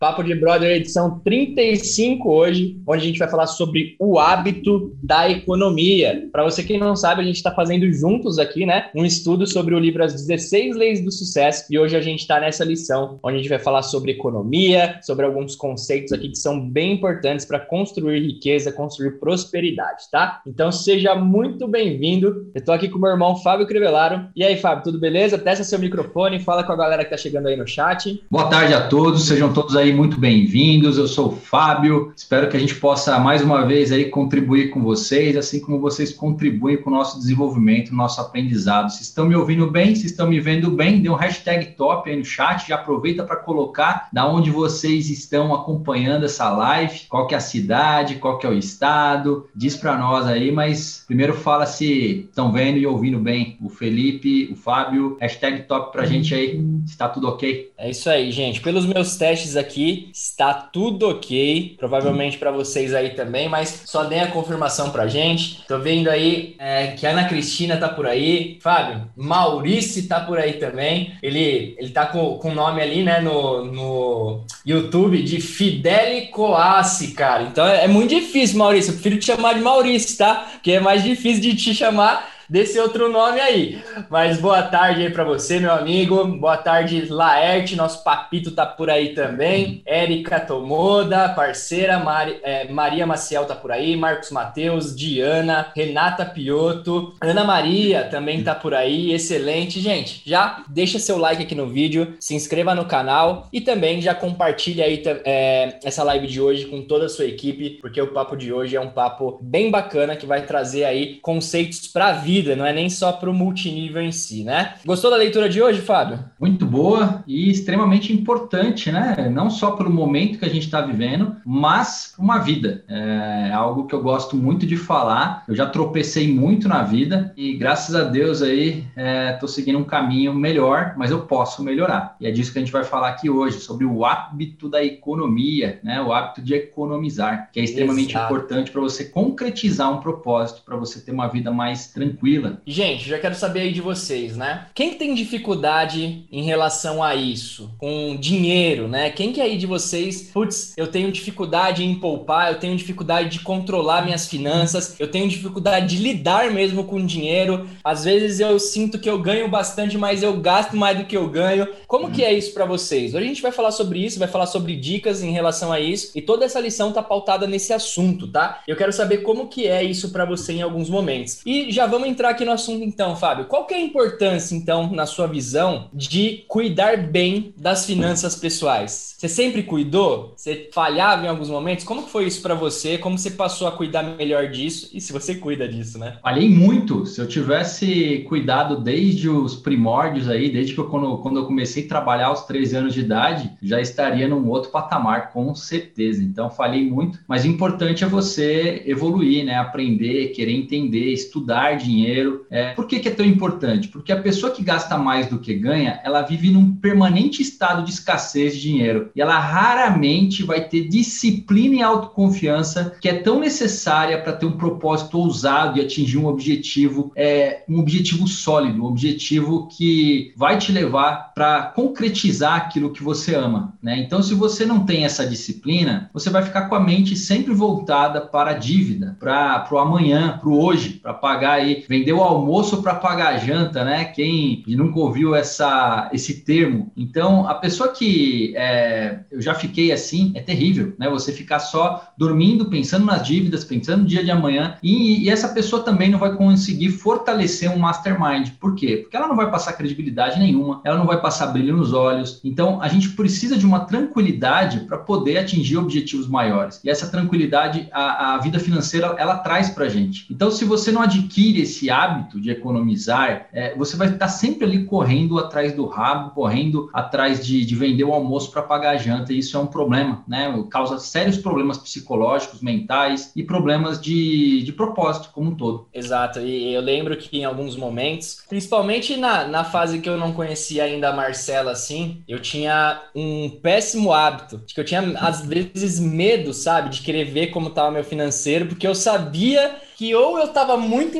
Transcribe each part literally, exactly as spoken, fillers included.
Papo de Brother, edição trinta e cinco hoje, onde a gente vai falar sobre o hábito da economia. Para você que não sabe, a gente está fazendo juntos aqui, né, um estudo sobre o livro As dezesseis Leis do Sucesso, e hoje a gente está nessa lição, onde a gente vai falar sobre economia, sobre alguns conceitos aqui que são bem importantes para construir riqueza, construir prosperidade, tá? Então seja muito bem-vindo. Eu estou aqui com o meu irmão Fábio Crivellaro. E aí, Fábio, tudo beleza? Testa seu microfone, fala com a galera que está chegando aí no chat. Boa tarde a todos, sejam todos aí muito bem-vindos. Eu sou o Fábio, espero que a gente possa mais uma vez aí contribuir com vocês, assim como vocês contribuem com o nosso desenvolvimento, nosso aprendizado. Se estão me ouvindo bem, se estão me vendo bem, dê um hashtag top aí no chat, já aproveita para colocar da onde vocês estão acompanhando essa live, qual que é a cidade, qual que é o estado, diz para nós aí, mas primeiro fala se estão vendo e ouvindo bem o Felipe, o Fábio, hashtag top pra gente aí, se tá tudo ok. É isso aí, gente. Pelos meus testes aqui, está tudo ok. Provavelmente para vocês aí também, mas só deem a confirmação pra gente. Tô vendo aí é, que a Ana Cristina tá por aí. Fábio, Maurício tá por aí também. Ele, ele tá com o nome ali, né, no, no YouTube de Fidele Coassi, cara. Então é, é muito difícil, Maurício. Eu prefiro te chamar de Maurício, tá? Porque é mais difícil de te chamar desse outro nome aí. Mas boa tarde aí para você, meu amigo. Boa tarde, Laerte, nosso papito tá por aí também. Érica Tomoda, parceira. Mari, é, Maria Maciel tá por aí. Marcos Mateus, Diana, Renata Piotto, Ana Maria também tá por aí. Excelente. Gente, já deixa seu like aqui no vídeo, se inscreva no canal e também já compartilha aí é, essa live de hoje com toda a sua equipe, porque o papo de hoje é um papo bem bacana que vai trazer aí conceitos para a vida, não é nem só para o multinível em si, né? Gostou da leitura de hoje, Fábio? Muito boa e extremamente importante, né? Não só pelo momento que a gente está vivendo, mas uma vida. É algo que eu gosto muito de falar. Eu já tropecei muito na vida e graças a Deus aí estou é, seguindo um caminho melhor, mas eu posso melhorar. E é disso que a gente vai falar aqui hoje, sobre o hábito da economia, né? O hábito de economizar, que é extremamente Exato. importante para você concretizar um propósito, para você ter uma vida mais tranquila. Gente, já quero saber aí de vocês, né? Quem tem dificuldade em relação a isso? Com dinheiro, né? Quem que aí de vocês, putz, eu tenho dificuldade em poupar, eu tenho dificuldade de controlar minhas finanças, eu tenho dificuldade de lidar mesmo com dinheiro. Às vezes eu sinto que eu ganho bastante, mas eu gasto mais do que eu ganho. Como que é isso pra vocês? Hoje a gente vai falar sobre isso, vai falar sobre dicas em relação a isso, e toda essa lição tá pautada nesse assunto, tá? Eu quero saber como que é isso pra você em alguns momentos. E já vamos entrar aqui no assunto então, Fábio. Qual que é a importância, então, na sua visão, de cuidar bem das finanças pessoais? Você sempre cuidou? Você falhava em alguns momentos? Como que foi isso pra você? Como você passou a cuidar melhor disso? E se você cuida disso, né? Falhei muito. Se eu tivesse cuidado desde os primórdios aí, desde que eu, quando, quando eu comecei a trabalhar aos treze anos de idade, já estaria num outro patamar, com certeza. Então, falhei muito. Mas o importante é você evoluir, né? Aprender, querer entender, estudar dinheiro. É, por que que é tão importante? Porque a pessoa que gasta mais do que ganha, ela vive num permanente estado de escassez de dinheiro e ela raramente vai ter disciplina e autoconfiança que é tão necessária para ter um propósito ousado e atingir um objetivo, é, um objetivo sólido, um objetivo que vai te levar para concretizar aquilo que você ama, né? Então, se você não tem essa disciplina, você vai ficar com a mente sempre voltada para a dívida, para o amanhã, para o hoje, para pagar aí, vender o almoço para pagar a janta, né? Quem nunca ouviu essa, esse termo? Então, a pessoa que é, eu já fiquei assim, é terrível, né? Você ficar só dormindo, pensando nas dívidas, pensando no dia de amanhã, e, e essa pessoa também não vai conseguir fortalecer um mastermind. Por quê? Porque ela não vai passar credibilidade nenhuma, ela não vai passar brilho nos olhos. Então, a gente precisa de uma tranquilidade para poder atingir objetivos maiores. E essa tranquilidade, a, a vida financeira, ela traz para a gente. Então, se você não adquire esse hábito de economizar, é, você vai estar sempre ali correndo atrás do rabo, correndo atrás de, de vender o almoço para pagar a janta, e isso é um problema, né? Causa sérios problemas psicológicos, mentais e problemas de, de propósito como um todo. Exato, e eu lembro que em alguns momentos, principalmente na, na fase que eu não conhecia ainda a Marcela assim, eu tinha um péssimo hábito, de que eu tinha às vezes medo, sabe, de querer ver como estava meu financeiro, porque eu sabia que ou eu estava muito empatadinho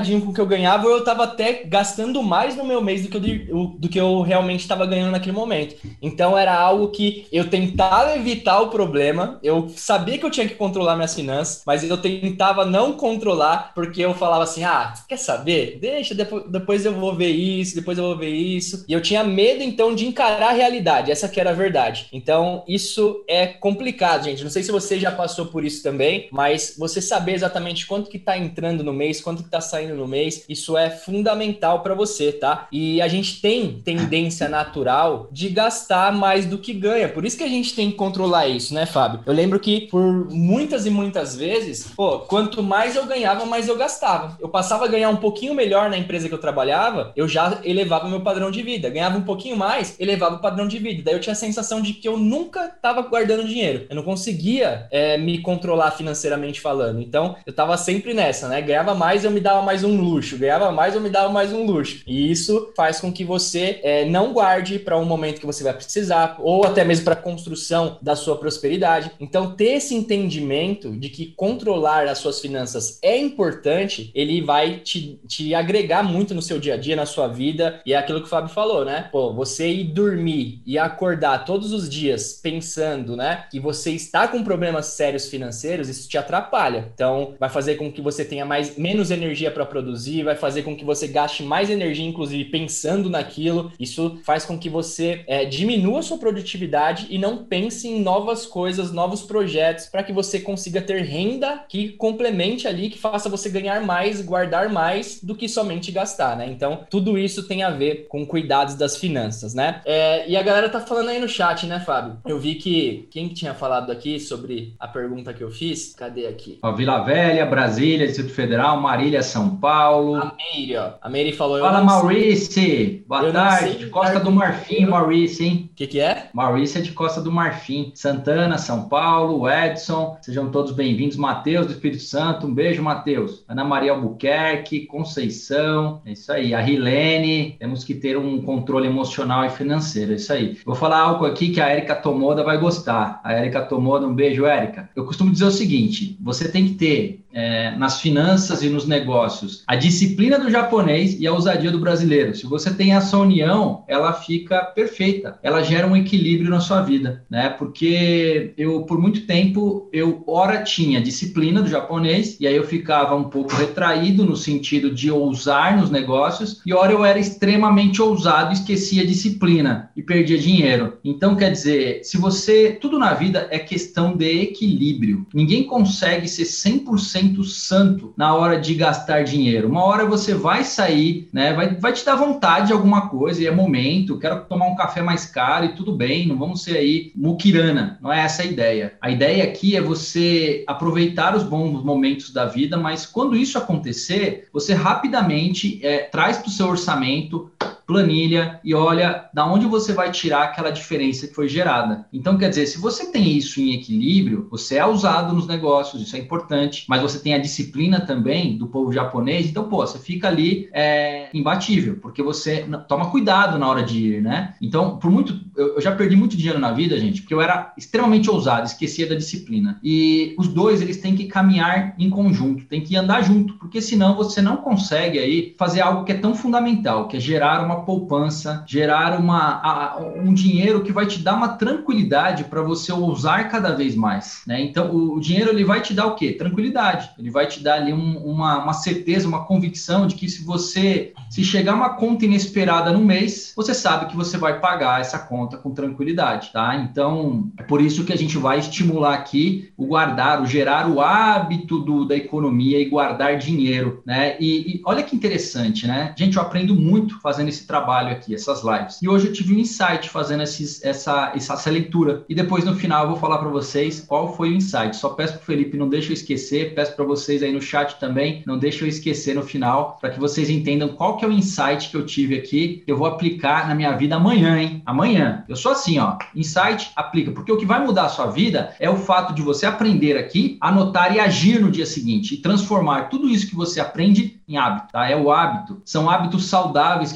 apertadinho com o que eu ganhava, ou eu tava até gastando mais no meu mês do que eu, do que eu realmente estava ganhando naquele momento. Então era algo que eu tentava evitar o problema, eu sabia que eu tinha que controlar minhas finanças, mas eu tentava não controlar, porque eu falava assim, ah, quer saber? Deixa, depois, depois eu vou ver isso, depois eu vou ver isso. E eu tinha medo, então, de encarar a realidade, essa que era a verdade. Então, isso é complicado, gente. Não sei se você já passou por isso também, mas você saber exatamente quanto que tá entrando no mês, quanto que tá saindo no mês, isso é fundamental para você, tá? E a gente tem tendência natural de gastar mais do que ganha. Por isso que a gente tem que controlar isso, né, Fábio? Eu lembro que por muitas e muitas vezes, pô, quanto mais eu ganhava, mais eu gastava. Eu passava a ganhar um pouquinho melhor na empresa que eu trabalhava, eu já elevava meu padrão de vida. Ganhava um pouquinho mais, elevava o padrão de vida. Daí eu tinha a sensação de que eu nunca estava guardando dinheiro. Eu não conseguia é, me controlar financeiramente falando. Então, eu tava sempre nessa, né? Ganhava mais, eu me dava mais um luxo. Ganhava mais, eu me dava mais um luxo. E isso faz com que você é, não guarde para um momento que você vai precisar, ou até mesmo para a construção da sua prosperidade. Então, ter esse entendimento de que controlar as suas finanças é importante, ele vai te, te agregar muito no seu dia a dia, na sua vida. E é aquilo que o Fábio falou, né? Pô, você ir dormir e acordar todos os dias pensando, né, que você está com problemas sérios financeiros, isso te atrapalha. Então, vai fazer com que você tenha mais, menos energia para produzir, vai fazer com que você gaste mais energia, inclusive, pensando naquilo. Isso faz com que você é, diminua a sua produtividade e não pense em novas coisas, novos projetos, para que você consiga ter renda que complemente ali, que faça você ganhar mais, guardar mais do que somente gastar, né? Então, tudo isso tem a ver com cuidados das finanças, né? É, e a galera tá falando aí no chat, né, Fábio? Eu vi que quem que tinha falado aqui sobre a pergunta que eu fiz? Cadê aqui? Ó, Vila Velha, Brasília, Distrito Federal, Marília, São Paulo. A Meire, ó. A Meire falou... Eu Fala, não Maurice! sei. Boa Eu tarde, de Costa do Marfim, Maurice, hein? O que que é? Maurice é de Costa do Marfim. Santana, São Paulo, Edson, sejam todos bem-vindos. Matheus do Espírito Santo, um beijo, Matheus. Ana Maria Albuquerque, Conceição, é isso aí. A Rilene, temos que ter um controle emocional e financeiro, é isso aí. Vou falar algo aqui que a Érica Tomoda vai gostar. A Érica Tomoda, um beijo, Érica. Eu costumo dizer o seguinte, você tem que ter É, nas finanças e nos negócios, a disciplina do japonês e a ousadia do brasileiro. Se você tem essa união, ela fica perfeita. Ela gera um equilíbrio na sua vida, né? Porque eu, por muito tempo, eu ora tinha disciplina do japonês e aí eu ficava um pouco retraído no sentido de ousar nos negócios e ora eu era extremamente ousado e esquecia a disciplina e perdia dinheiro. Então, quer dizer, se você... Tudo na vida é questão de equilíbrio. Ninguém consegue ser cem por cento santo na hora de gastar dinheiro. Uma hora você vai sair, né? Vai, vai te dar vontade de alguma coisa e é momento, quero tomar um café mais caro e tudo bem, não vamos ser aí muquirana, não é essa a ideia. A ideia aqui é você aproveitar os bons momentos da vida, mas quando isso acontecer, você rapidamente é, traz para o seu orçamento, planilha e olha da onde você vai tirar aquela diferença que foi gerada. Então, quer dizer, se você tem isso em equilíbrio, você é ousado nos negócios, isso é importante, mas você tem a disciplina também do povo japonês, então, pô, você fica ali é, imbatível, porque você toma cuidado na hora de ir, né? Então, por muito, eu, eu já perdi muito dinheiro na vida, gente, porque eu era extremamente ousado, esquecia da disciplina. E os dois, eles têm que caminhar em conjunto, tem que andar junto, porque senão você não consegue aí fazer algo que é tão fundamental, que é gerar uma poupança, gerar uma, a, um dinheiro que vai te dar uma tranquilidade para você ousar cada vez mais, né? Então, o, o dinheiro, ele vai te dar o quê? Tranquilidade. Ele vai te dar ali um, uma, uma certeza, uma convicção de que se você, se chegar uma conta inesperada no mês, você sabe que você vai pagar essa conta com tranquilidade, tá? Então, é por isso que a gente vai estimular aqui o guardar, o gerar o hábito do, da economia e guardar dinheiro, né? E, e olha que interessante, né? Gente, eu aprendo muito fazendo esse trabalho aqui, essas lives. E hoje eu tive um insight fazendo esses, essa, essa leitura. E depois, no final, eu vou falar para vocês qual foi o insight. Só peço pro Felipe, não deixa eu esquecer. Peço para vocês aí no chat também, não deixa eu esquecer no final, para que vocês entendam qual que é o insight que eu tive aqui, que eu vou aplicar na minha vida amanhã, hein? Amanhã. Eu sou assim, ó. Insight, aplica. Porque o que vai mudar a sua vida é o fato de você aprender aqui, anotar e agir no dia seguinte. E transformar tudo isso que você aprende em hábito, tá? É o hábito. São hábitos saudáveis que mudam a vida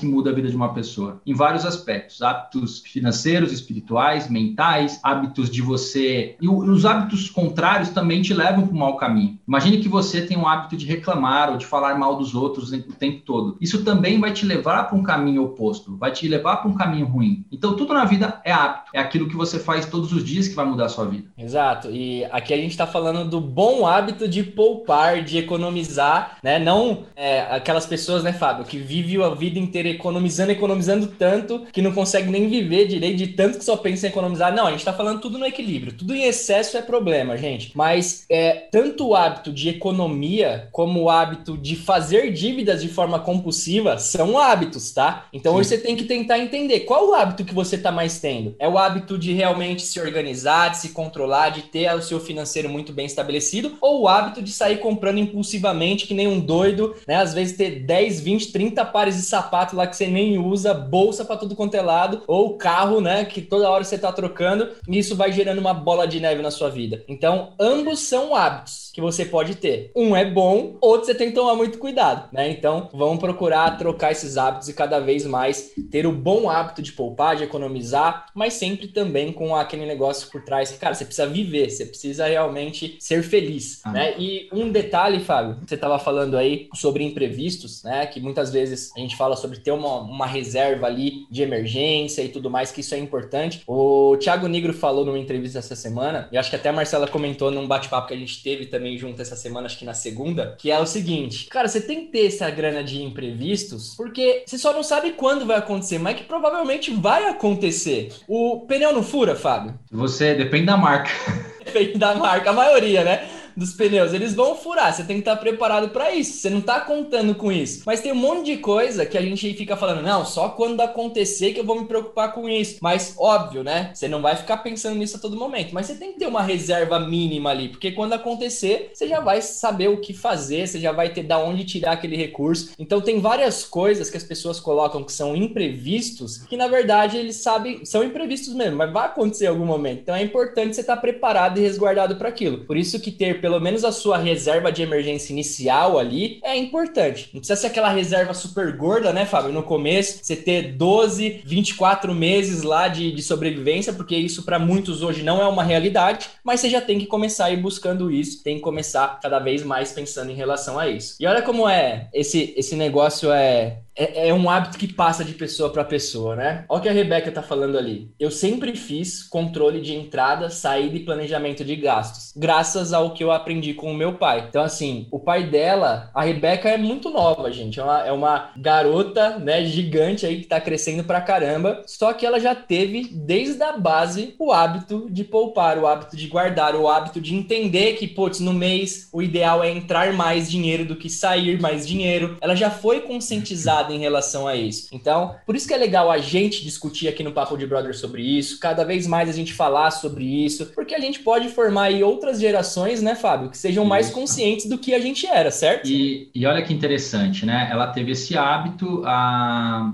vida de uma pessoa, em vários aspectos, hábitos financeiros, espirituais, mentais, hábitos de você... E os hábitos contrários também te levam para um mau caminho. Imagine que você tem um hábito de reclamar ou de falar mal dos outros o tempo todo. Isso também vai te levar para um caminho oposto, vai te levar para um caminho ruim. Então, tudo na vida é hábito, é aquilo que você faz todos os dias que vai mudar a sua vida. Exato, e aqui a gente está falando do bom hábito de poupar, de economizar, né? Não é, aquelas pessoas, né, Fábio, que vivem a vida inteira economizando, economizando tanto que não consegue nem viver direito de tanto que só pensa em economizar. Não, a gente está falando tudo no equilíbrio, tudo em excesso é problema, gente. Mas é, tanto o hábito de economia como o hábito de fazer dívidas de forma compulsiva são hábitos, tá? Então hoje você tem que tentar entender qual o hábito que você está mais tendo. É o hábito de realmente se organizar, de se controlar, de ter o seu financeiro muito bem estabelecido, ou o hábito de sair comprando impulsivamente que nem um doido, né? Às vezes ter dez, vinte, trinta pares de sapato lá que você nem usa, bolsa para tudo quanto é lado, ou carro, né, que toda hora você tá trocando, e isso vai gerando uma bola de neve na sua vida. Então, ambos são hábitos que você pode ter. Um é bom, outro você tem que tomar muito cuidado, né? Então, vamos procurar trocar esses hábitos e cada vez mais ter o bom hábito de poupar, de economizar, mas sempre também com aquele negócio por trás que, cara, você precisa viver, você precisa realmente ser feliz, ah. né? E um detalhe, Fábio, você estava falando aí sobre imprevistos, né? Que muitas vezes a gente fala sobre ter uma, uma reserva ali de emergência e tudo mais, que isso é importante. O Thiago Nigro falou numa entrevista essa semana, e acho que até a Marcela comentou num bate-papo que a gente teve também junto essa semana, acho que na segunda, que é o seguinte, cara, você tem que ter essa grana de imprevistos, porque você só não sabe quando vai acontecer, mas que provavelmente vai acontecer. O pneu não fura, Fábio? Você, depende da marca. Depende da marca, a maioria, né? Dos pneus, eles vão furar, você tem que estar preparado para isso, você não tá contando com isso, mas tem um monte de coisa que a gente fica falando, não, só quando acontecer que eu vou me preocupar com isso, mas óbvio, né, você não vai ficar pensando nisso a todo momento, mas você tem que ter uma reserva mínima ali, porque quando acontecer, você já vai saber o que fazer, você já vai ter da onde tirar aquele recurso, então tem várias coisas que as pessoas colocam que são imprevistos, que na verdade eles sabem, são imprevistos mesmo, mas vai acontecer em algum momento, então é importante você estar preparado e resguardado para aquilo, por isso que ter pelo menos a sua reserva de emergência inicial ali é importante. Não precisa ser aquela reserva super gorda, né, Fábio? No começo, você ter doze, vinte e quatro meses lá de, de sobrevivência, porque isso para muitos hoje não é uma realidade, mas você já tem que começar a ir buscando isso, tem que começar cada vez mais pensando em relação a isso. E olha como é, esse, esse negócio é... É, é um hábito que passa de pessoa para pessoa, né? Olha o que a Rebeca tá falando ali. Eu sempre fiz controle de entrada, saída e planejamento de gastos, graças ao que eu aprendi com o meu pai. Então, assim, o pai dela, a Rebeca é muito nova, gente. É uma, é uma garota, né, gigante aí que tá crescendo pra caramba. Só que ela já teve, desde a base, o hábito de poupar, o hábito de guardar, o hábito de entender que, putz, no mês o ideal é entrar mais dinheiro do que sair mais dinheiro. Ela já foi conscientizada em relação a isso. Então, por isso que é legal a gente discutir aqui no Papo de Brother sobre isso, cada vez mais a gente falar sobre isso, porque a gente pode formar aí outras gerações, né, Fábio, que sejam mais isso. conscientes do que a gente era, certo? E, e olha que interessante, né? Ela teve esse hábito, a...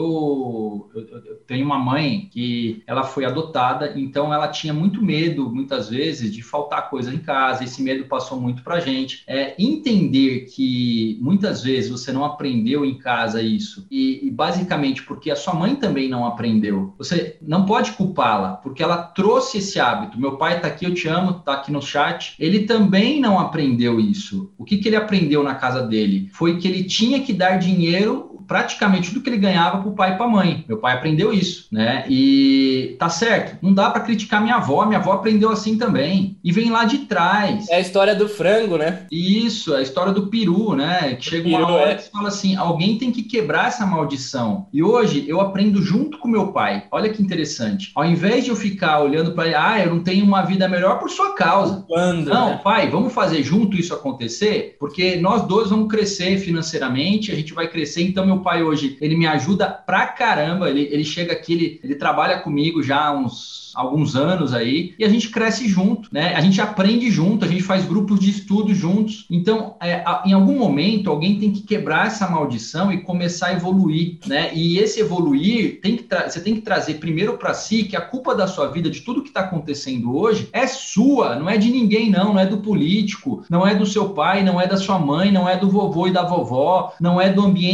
eu, eu, eu tenho uma mãe que ela foi adotada, então ela tinha muito medo, muitas vezes, de faltar coisa em casa, esse medo passou muito pra gente. É entender que muitas vezes você não aprendeu em casa isso, e, e basicamente porque a sua mãe também não aprendeu. Você não pode culpá-la, porque ela trouxe esse hábito. Meu pai tá aqui, eu te amo, tá aqui no chat. Ele também não aprendeu isso. O que, que ele aprendeu na casa dele? Foi que ele tinha que dar dinheiro, praticamente tudo que ele ganhava pro pai e pra mãe. Meu pai aprendeu isso, né? E tá certo, não dá pra criticar minha avó, minha avó aprendeu assim também. E vem lá de trás. É a história do frango, né? Isso, é a história do peru, né? Que chega uma hora que você fala assim, alguém tem que quebrar essa maldição. E hoje eu aprendo junto com meu pai. Olha que interessante. Ao invés de eu ficar olhando para ele, ah, eu não tenho uma vida melhor por sua causa. Quando, não, né? Pai, vamos fazer junto isso acontecer, porque nós dois vamos crescer financeiramente, a gente vai crescer. Então meu pai hoje, ele me ajuda pra caramba. Ele, ele chega aqui, ele, ele trabalha comigo já há uns alguns anos aí, e a gente cresce junto, né? A gente aprende junto, a gente faz grupos de estudo juntos. Então, é, a, em algum momento, alguém tem que quebrar essa maldição e começar a evoluir, né? E esse evoluir, tem que você tem que trazer primeiro para si que a culpa da sua vida, de tudo que está acontecendo hoje, é sua, não é de ninguém não, não é do político, não é do seu pai, não é da sua mãe, não é do vovô e da vovó, não é do ambiente que você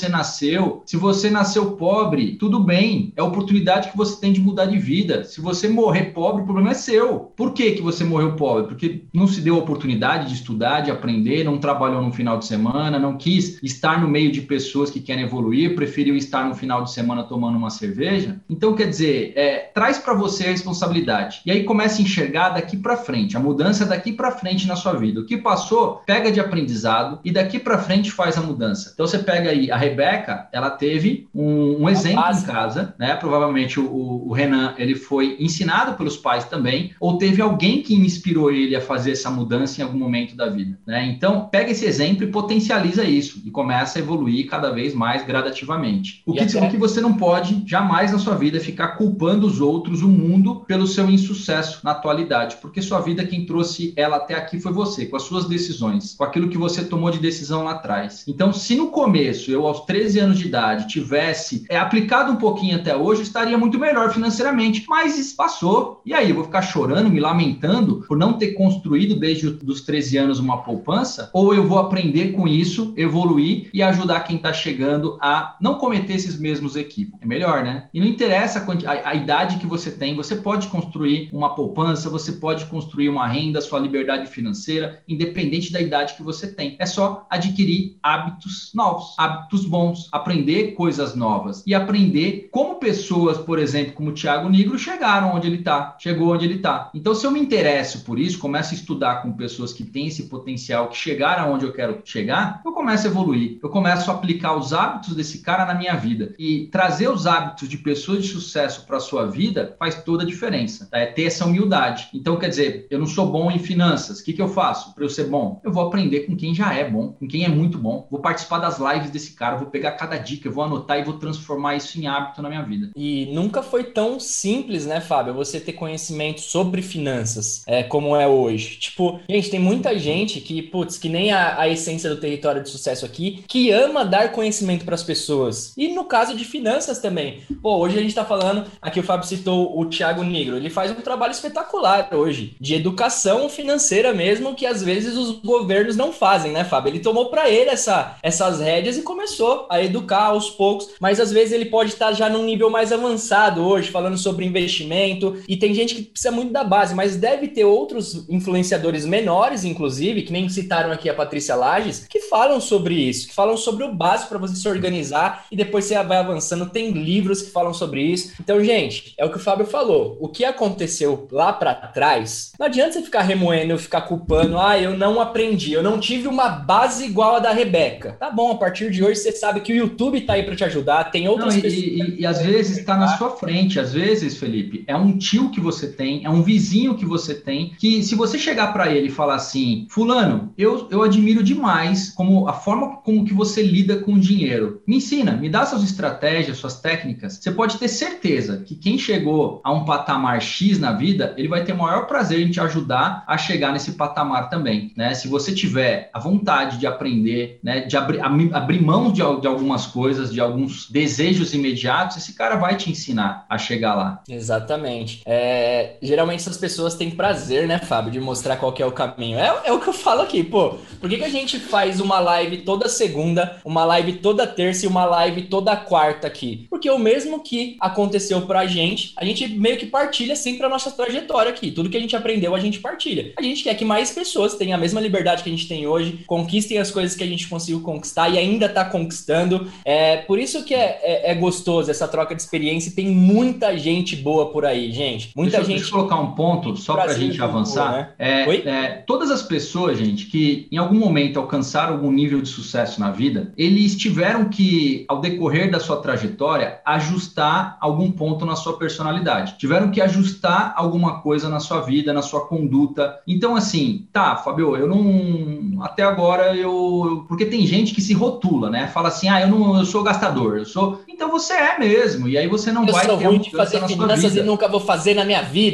você nasceu. Se você nasceu pobre, tudo bem. É a oportunidade que você tem de mudar de vida. Se você morrer pobre, o problema é seu. Por que que você morreu pobre? Porque não se deu a oportunidade de estudar, de aprender, não trabalhou no final de semana, não quis estar no meio de pessoas que querem evoluir, preferiu estar no final de semana tomando uma cerveja. Então, quer dizer, é, traz para você a responsabilidade. E aí começa a enxergar daqui para frente, a mudança daqui para frente na sua vida. O que passou, pega de aprendizado e daqui para frente faz a mudança. Então, você pega aí, a Rebeca, ela teve um, um exemplo em casa, né? Provavelmente o, o Renan, ele foi ensinado pelos pais também, ou teve alguém que inspirou ele a fazer essa mudança em algum momento da vida, né? Então, pega esse exemplo e potencializa isso e começa a evoluir cada vez mais gradativamente. O que, até... o que você não pode jamais na sua vida é ficar culpando os outros, o mundo, pelo seu insucesso na atualidade, porque sua vida, quem trouxe ela até aqui foi você, com as suas decisões, com aquilo que você tomou de decisão lá atrás. Então, se no começo, eu aos treze anos de idade, tivesse é, aplicado um pouquinho até hoje, eu estaria muito melhor financeiramente, mas isso passou. E aí, eu vou ficar chorando, me lamentando por não ter construído desde os treze anos uma poupança? Ou eu vou aprender com isso, evoluir e ajudar quem está chegando a não cometer esses mesmos equívocos? É melhor, né? E não interessa a, a, a idade que você tem, você pode construir uma poupança, você pode construir uma renda, sua liberdade financeira, independente da idade que você tem. É só adquirir hábitos novos, hábitos bons, aprender coisas novas e aprender como pessoas, por exemplo, como o Thiago Nigro, chegaram onde ele está, chegou onde ele está. Então, se eu me interesso por isso, começo a estudar com pessoas que têm esse potencial, que chegaram onde eu quero chegar, eu começo a evoluir, eu começo a aplicar os hábitos desse cara na minha vida. E trazer os hábitos de pessoas de sucesso para a sua vida faz toda a diferença, tá? É ter essa humildade. Então, quer dizer, eu não sou bom em finanças, o que, que eu faço para eu ser bom? Eu vou aprender com quem já é bom, com quem é muito bom, vou participar das lives desse cara, vou pegar cada dica, eu vou anotar e vou transformar isso em hábito na minha vida. E nunca foi tão simples, né, Fábio, você ter conhecimento sobre finanças, é, como é hoje. Tipo, gente, tem muita gente que, putz, que nem a, a essência do território de sucesso aqui, que ama dar conhecimento para as pessoas. E no caso de finanças também. Pô, hoje a gente tá falando, aqui o Fábio citou o Thiago Nigro, ele faz um trabalho espetacular hoje, de educação financeira mesmo, que às vezes os governos não fazem, né, Fábio? Ele tomou para ele essa, essas rédeas e começou a educar aos poucos, mas às vezes ele pode estar já num nível mais avançado hoje, falando sobre investimento, e tem gente que precisa muito da base, mas deve ter outros influenciadores menores, inclusive, que nem citaram aqui a Patrícia Lages, que falam sobre isso, que falam sobre o básico para você se organizar e depois você vai avançando. Tem livros que falam sobre isso. Então, gente, é o que o Fábio falou. O que aconteceu lá para trás, não adianta você ficar remoendo, ficar culpando, ah, eu não aprendi, eu não tive uma base igual a da Rebeca. Tá bom, a partir de hoje você sabe que o YouTube tá aí para te ajudar, tem outras não, e, pessoas... E, e às vezes está na sua frente, às vezes, Felipe, é um tio que você tem, é um vizinho que você tem, que se você chegar para ele e falar assim, fulano, eu, eu admiro demais como a forma como que você lida com o dinheiro. Me ensina, me dá suas estratégias, suas técnicas. Você pode ter certeza que quem chegou a um patamar X na vida, ele vai ter o maior prazer em te ajudar a chegar nesse patamar também, né? Se você tiver a vontade de aprender, né, de abrir, abrir mão de, de algumas coisas, de alguns desejos imediatos, esse cara vai te ensinar a chegar lá. Exatamente. É, geralmente essas pessoas têm prazer, né, Fábio, de mostrar qual que é o caminho. É, é o que eu falo aqui, pô. Por que que a gente faz uma live toda segunda, uma live toda terça e uma live toda quarta aqui? Porque o mesmo que aconteceu pra gente, a gente meio que partilha sempre a nossa trajetória aqui. Tudo que a gente aprendeu, a gente partilha. A gente quer que mais pessoas tenham a mesma liberdade que a gente tem hoje, conquistem as coisas que a gente conseguiu conquistar e ainda tá conquistando. É por isso que é, é, é gostoso essa troca de experiência e tem muita gente boa por aí, gente. Muita deixa, gente... Deixa eu colocar um ponto só pra gente avançar. Boa, né? é, é, todas as pessoas, gente, que em algum momento alcançaram algum nível de sucesso na vida, eles tiveram que, ao decorrer da sua trajetória, ajustar algum ponto na sua personalidade. Tiveram que ajustar alguma coisa na sua vida, na sua conduta. Então, assim, tá, Fábio, eu não... Até agora eu... Porque tem gente que se rotula, né? Fala assim, ah, eu não eu sou gastador, eu sou... Então você é mesmo, e aí você não eu vai ter ruim de fazer finanças e nunca vou fazer na minha vida.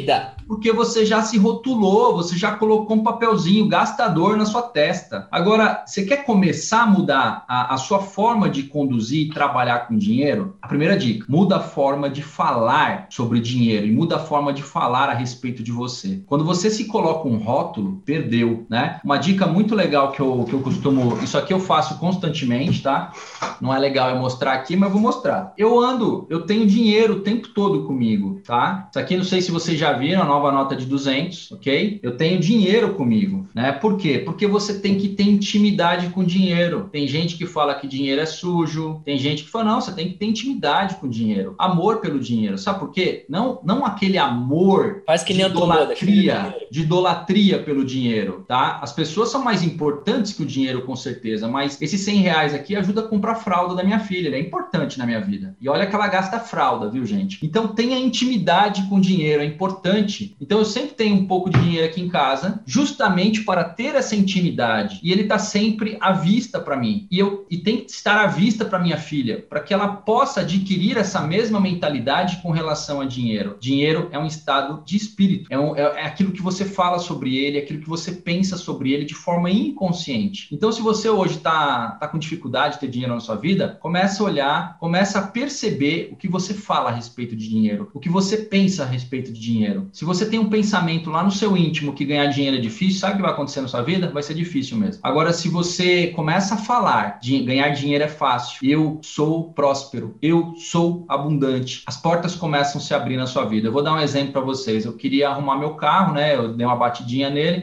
porque você já se rotulou, você já colocou um papelzinho gastador na sua testa. Agora, você quer começar a mudar a, a sua forma de conduzir e trabalhar com dinheiro? A primeira dica, muda a forma de falar sobre dinheiro e muda a forma de falar a respeito de você. Quando você se coloca um rótulo, perdeu, né? Uma dica muito legal que eu, que eu costumo... Isso aqui eu faço constantemente, tá? Não é legal eu mostrar aqui, mas eu vou mostrar. Eu ando, eu tenho dinheiro o tempo todo comigo, tá? Isso aqui não sei se vocês já viram, a nova nota de duzentos, ok? Eu tenho dinheiro comigo, né? Por quê? Porque você tem que ter intimidade com dinheiro. Tem gente que fala que dinheiro é sujo, tem gente que fala, não, você tem que ter intimidade com dinheiro, amor pelo dinheiro. Sabe por quê? Não, não aquele amor Faz que de nem idolatria, de idolatria pelo dinheiro, tá? As pessoas são mais importantes que o dinheiro, com certeza, mas esses cem reais aqui ajuda a comprar a fralda da minha filha, ele é importante na minha vida. E olha que ela gasta fralda, viu, gente? Então tenha intimidade com o dinheiro, é importante. Então eu sempre tenho um pouco de dinheiro aqui em casa, justamente para ter essa intimidade. E ele está sempre à vista para mim. E, eu, e tem que estar à vista para minha filha, para que ela possa adquirir essa mesma mentalidade com relação a dinheiro. Dinheiro é um estado de espírito, é, um, é, é aquilo que você fala sobre ele, é aquilo que você pensa sobre ele de forma inconsciente. Então se você hoje está tá com dificuldade de ter dinheiro na sua vida, começa a olhar, começa a perceber o que você fala a respeito de dinheiro, o que você pensa a respeito de dinheiro. Se você tem um pensamento lá no seu íntimo que ganhar dinheiro é difícil, sabe o que vai acontecer na sua vida? Vai ser difícil mesmo. Agora, se você começa a falar de ganhar dinheiro é fácil, eu sou próspero, eu sou abundante, as portas começam a se abrir na sua vida. Eu vou dar um exemplo para vocês. Eu queria arrumar meu carro, né? Eu dei uma batidinha nele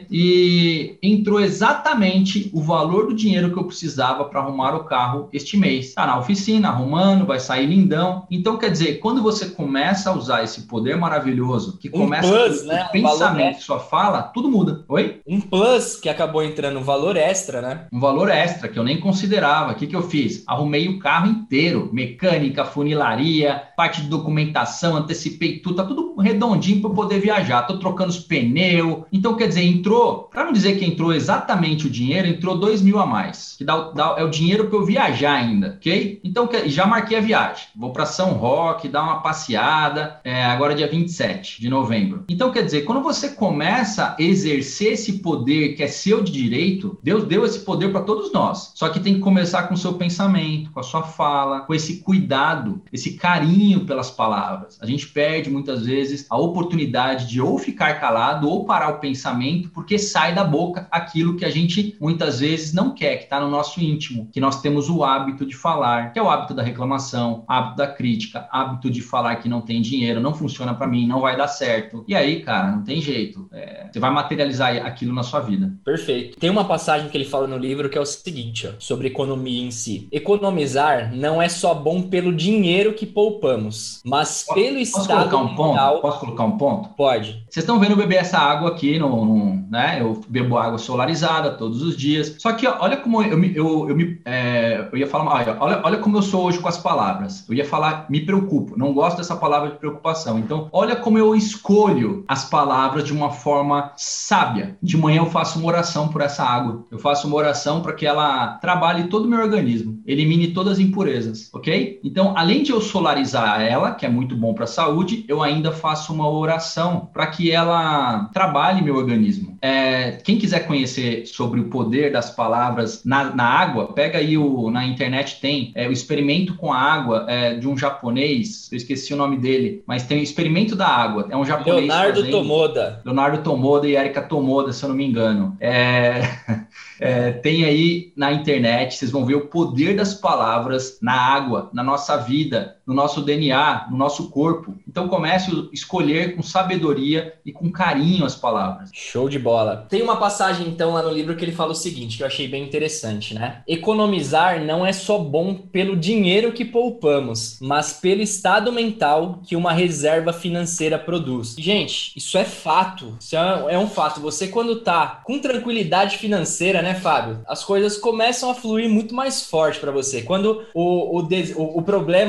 e entrou exatamente o valor do dinheiro que eu precisava para arrumar o carro este mês. Tá na oficina, arrumando, vai sair lindão. Então, quer dizer, quando você começa a usar esse poder maravilhoso, que Um começa plus, com né? o Um valor pensamento, extra. sua fala, tudo muda. Oi? Um plus que acabou entrando, um valor extra, né? Um valor extra que eu nem considerava. O que, que eu fiz? Arrumei o carro inteiro, mecânica, funilaria, parte de documentação, antecipei tudo, tá tudo redondinho para eu poder viajar. Tô trocando os pneus. Então, quer dizer, entrou, para não dizer que entrou exatamente o dinheiro, entrou dois mil a mais, que dá, dá, é o dinheiro para eu viajar ainda, ok? Então, já marquei a viagem. Vou para São Roque, dar uma passeada, é, agora dia vinte e sete de novembro. Então, quer dizer, quando você começa a exercer esse poder que é seu de direito, Deus deu esse poder para todos nós. Só que tem que começar com o seu pensamento, com a sua fala, com esse cuidado, esse carinho pelas palavras. A gente perde muitas vezes a oportunidade de ou ficar calado ou parar o pensamento, porque sai da boca aquilo que a gente muitas vezes não quer, que está no nosso íntimo, que nós temos o hábito de falar, que é o hábito da reclamação, hábito da crítica, hábito de falar que não tem dinheiro, não funciona para mim, não vai dar certo. E aí, cara, não tem jeito. É, você vai materializar aquilo na sua vida. Perfeito. Tem uma passagem que ele fala no livro que é o seguinte, ó, sobre economia em si. Economizar não é só bom pelo dinheiro que poupamos, mas pelo Posso estado colocar um mental... ponto? Posso colocar um ponto? Pode. Vocês estão vendo eu beber essa água aqui, no, no, né? Eu bebo água solarizada todos os dias. Só que ó, olha como eu me, eu, eu, me, é, eu ia falar, olha, olha como eu sou hoje com as palavras. Eu ia falar, me preocupo. Não gosto dessa palavra de preocupação. Então, olha como eu escolho as palavras de uma forma sábia. De manhã eu faço uma oração por essa água. Eu faço uma oração para que ela trabalhe todo o meu organismo, elimine todas as impurezas, ok? Então, além de eu solarizar ela, que é muito bom para a saúde, eu ainda faço uma oração para que ela trabalhe meu organismo. É, quem quiser conhecer sobre o poder das palavras na, na água, pega aí o, na internet tem é, o experimento com a água é, de um japonês, eu esqueci o nome dele, mas tem o experimento da água, é um japonês Leonardo fazendo, Tomoda. Leonardo Tomoda e Erika Tomoda, se eu não me engano. É, é, tem aí na internet, vocês vão ver o poder das palavras na água, na nossa vida, no nosso D N A, no nosso corpo. Então comece a escolher com sabedoria e com carinho as palavras. Show de bola. Tem uma passagem, então, lá no livro que ele fala o seguinte, que eu achei bem interessante, né? Economizar não é só bom pelo dinheiro que poupamos, mas pelo estado mental que uma reserva financeira produz. Gente, isso é fato. Isso é, é um fato. Você, quando tá com tranquilidade financeira, né, Fábio? As coisas começam a fluir muito mais forte para você. Quando o, o, o, o problema não é mais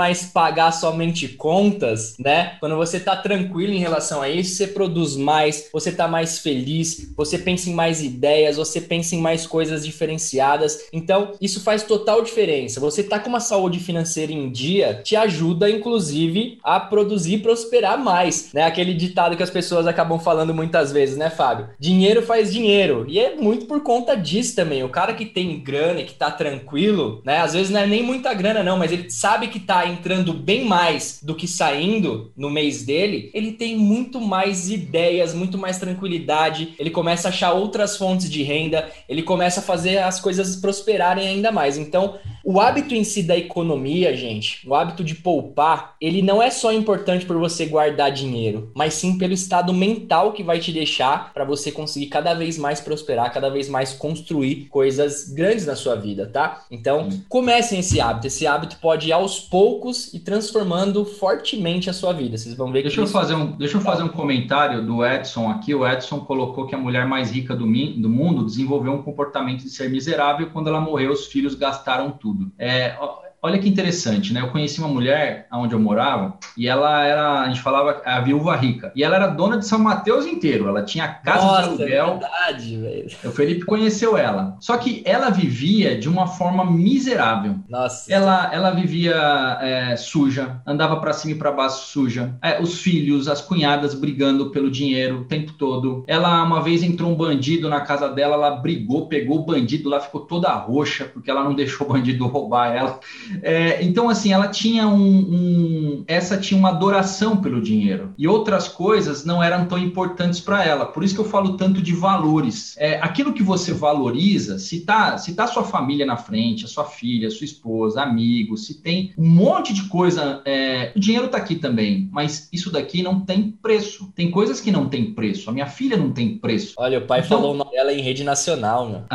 mais pagar somente contas, né? Quando você tá tranquilo em relação a isso, você produz mais, você tá mais feliz, você pensa em mais ideias, você pensa em mais coisas diferenciadas. Então, isso faz total diferença. Você tá com uma saúde financeira em dia, te ajuda, inclusive, a produzir e prosperar mais, né? Aquele ditado que as pessoas acabam falando muitas vezes, né, Fábio? Dinheiro faz dinheiro. E é muito por conta disso também. O cara que tem grana e que tá tranquilo, né? Às vezes não é nem muita grana, não, mas ele sabe que tá entrando bem mais do que saindo no mês dele, ele tem muito mais ideias, muito mais tranquilidade, ele começa a achar outras fontes de renda, ele começa a fazer as coisas prosperarem ainda mais. Então, o hábito em si da economia, gente, o hábito de poupar, ele não é só importante por você guardar dinheiro, mas sim pelo estado mental que vai te deixar para você conseguir cada vez mais prosperar, cada vez mais construir coisas grandes na sua vida, tá? Então, comecem esse hábito. Esse hábito pode ir aos poucos e transformando fortemente a sua vida. Vocês vão ver que Deixa eu isso... fazer um, deixa eu fazer um comentário do Edson aqui. O Edson colocou que a mulher mais rica do, mi- do mundo desenvolveu um comportamento de ser miserável. Quando ela morreu, os filhos gastaram tudo. É, ó, olha que interessante, né? Eu conheci uma mulher onde eu morava e ela era, a gente falava, a viúva rica. E ela era dona de São Mateus inteiro. Ela tinha casa Nossa, de aluguel. é verdade, velho. O Felipe conheceu ela. Só que ela vivia de uma forma miserável. Nossa. Ela, ela vivia é, suja, andava para cima e para baixo suja. É, os filhos, as cunhadas brigando pelo dinheiro o tempo todo. Ela, uma vez, entrou um bandido na casa dela, ela brigou, pegou o bandido lá, ficou toda roxa, porque ela não deixou o bandido roubar ela. É, então, assim, ela tinha um, um... Essa tinha uma adoração pelo dinheiro. E outras coisas não eram tão importantes para ela. Por isso que eu falo tanto de valores. É, aquilo que você valoriza, se tá, se tá sua família na frente, a sua filha, a sua esposa, amigos, se tem um monte de coisa... É, o dinheiro tá aqui também, mas isso daqui não tem preço. Tem coisas que não tem preço. A minha filha não tem preço. Olha, o pai Então... falou o nome dela em rede nacional, meu.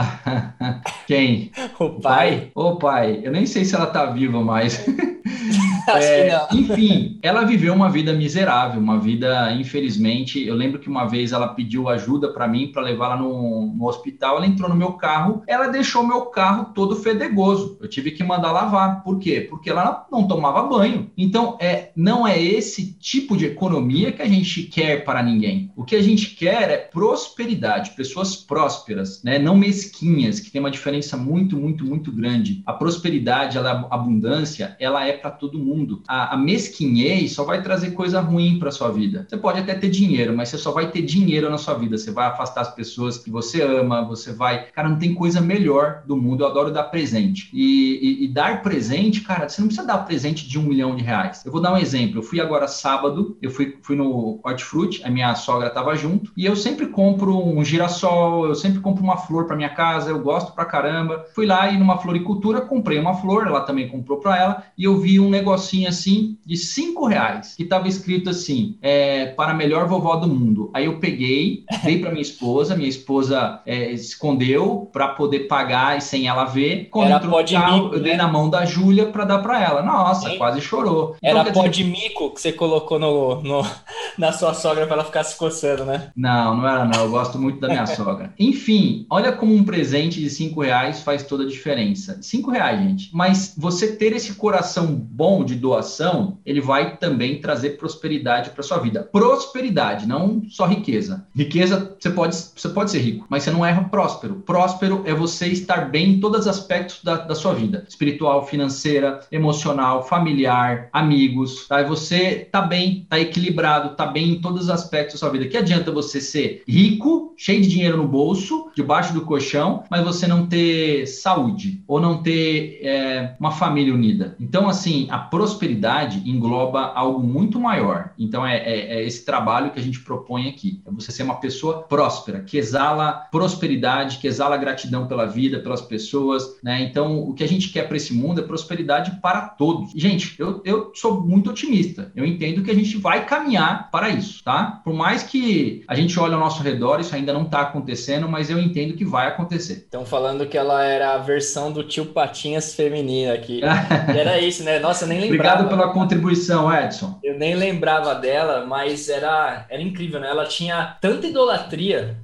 Quem? O O pai? pai? Ô pai, eu nem sei se ela tá viva mais. Acho que É, não. enfim, ela viveu uma vida miserável, uma vida, infelizmente. Eu lembro que uma vez ela pediu ajuda para mim para levá-la no, no hospital. Ela entrou no meu carro, ela deixou meu carro todo fedegoso. Eu tive que mandar lavar. Por quê? Porque ela não tomava banho. Então, é, não é esse tipo de economia que a gente quer para ninguém. O que a gente quer é prosperidade, pessoas prósperas, né? Não mesquinhas, que tem uma diferença muito, muito, muito grande. A prosperidade, ela, a abundância, ela é para todo mundo. A, a mesquinhez só vai trazer coisa ruim para sua vida. Você pode até ter dinheiro, mas você só vai ter dinheiro na sua vida. Você vai afastar as pessoas que você ama, você vai... Cara, não tem coisa melhor do mundo. Eu adoro dar presente. E, e, e dar presente, cara, você não precisa dar presente de um milhão de reais. Eu vou dar um exemplo. Eu fui agora sábado, eu fui, fui no Hortifruti, a minha sogra estava junto, e eu sempre compro um girassol, eu sempre compro uma flor para minha casa, eu gosto pra caramba. Fui lá e numa floricultura, comprei uma flor, ela também comprou para ela, e eu vi um negocinho assim de cinco reais, que estava escrito assim, é, para a melhor vovó do mundo. Aí eu peguei, dei para minha esposa, minha esposa é, escondeu para poder pagar e sem ela ver. Quando Era entrou pó no de carro, mico, eu dei né? na mão da Júlia para dar para ela. Nossa, Hein? quase chorou. Então, Era quer pó dizer, de mico que você colocou no, no- na sua sogra para ela ficar se coçando, né? não, não era não. Eu gosto muito da minha sogra. Enfim, olha como um presente de cinco reais faz toda a diferença. Cinco reais, gente. Mas você ter esse coração bom de doação, ele vai também trazer prosperidade para sua vida. Prosperidade, não só riqueza. Riqueza, você pode, você pode ser rico, mas você não é próspero. Próspero é você estar bem em todos os aspectos da, da sua vida. Espiritual, financeira, emocional, familiar, amigos. Tá? E você tá bem, tá equilibrado, tá bem em todos os aspectos da sua vida. Que adianta você ser rico, cheio de dinheiro no bolso, debaixo do colchão, mas você não ter saúde ou não ter é, uma família unida. Então, assim, a prosperidade engloba algo muito maior. Então, é, é, é esse trabalho que a gente propõe aqui. É você ser uma pessoa próspera, que exala prosperidade, que exala gratidão pela vida, pelas pessoas, né? Então, o que a gente quer para esse mundo é prosperidade para todos. Gente, eu, eu sou muito otimista. Eu entendo que a gente vai caminhar para isso, tá? Por mais que a gente olhe ao nosso redor, isso ainda não está acontecendo, mas eu entendo que vai acontecer. Estão falando que ela era a versão do tio Patinhas feminina aqui. E era isso, né? Nossa, eu nem lembrava. Obrigado pela contribuição, Edson. Eu nem lembrava dela, mas era, era incrível, né? Ela tinha tanta idolatria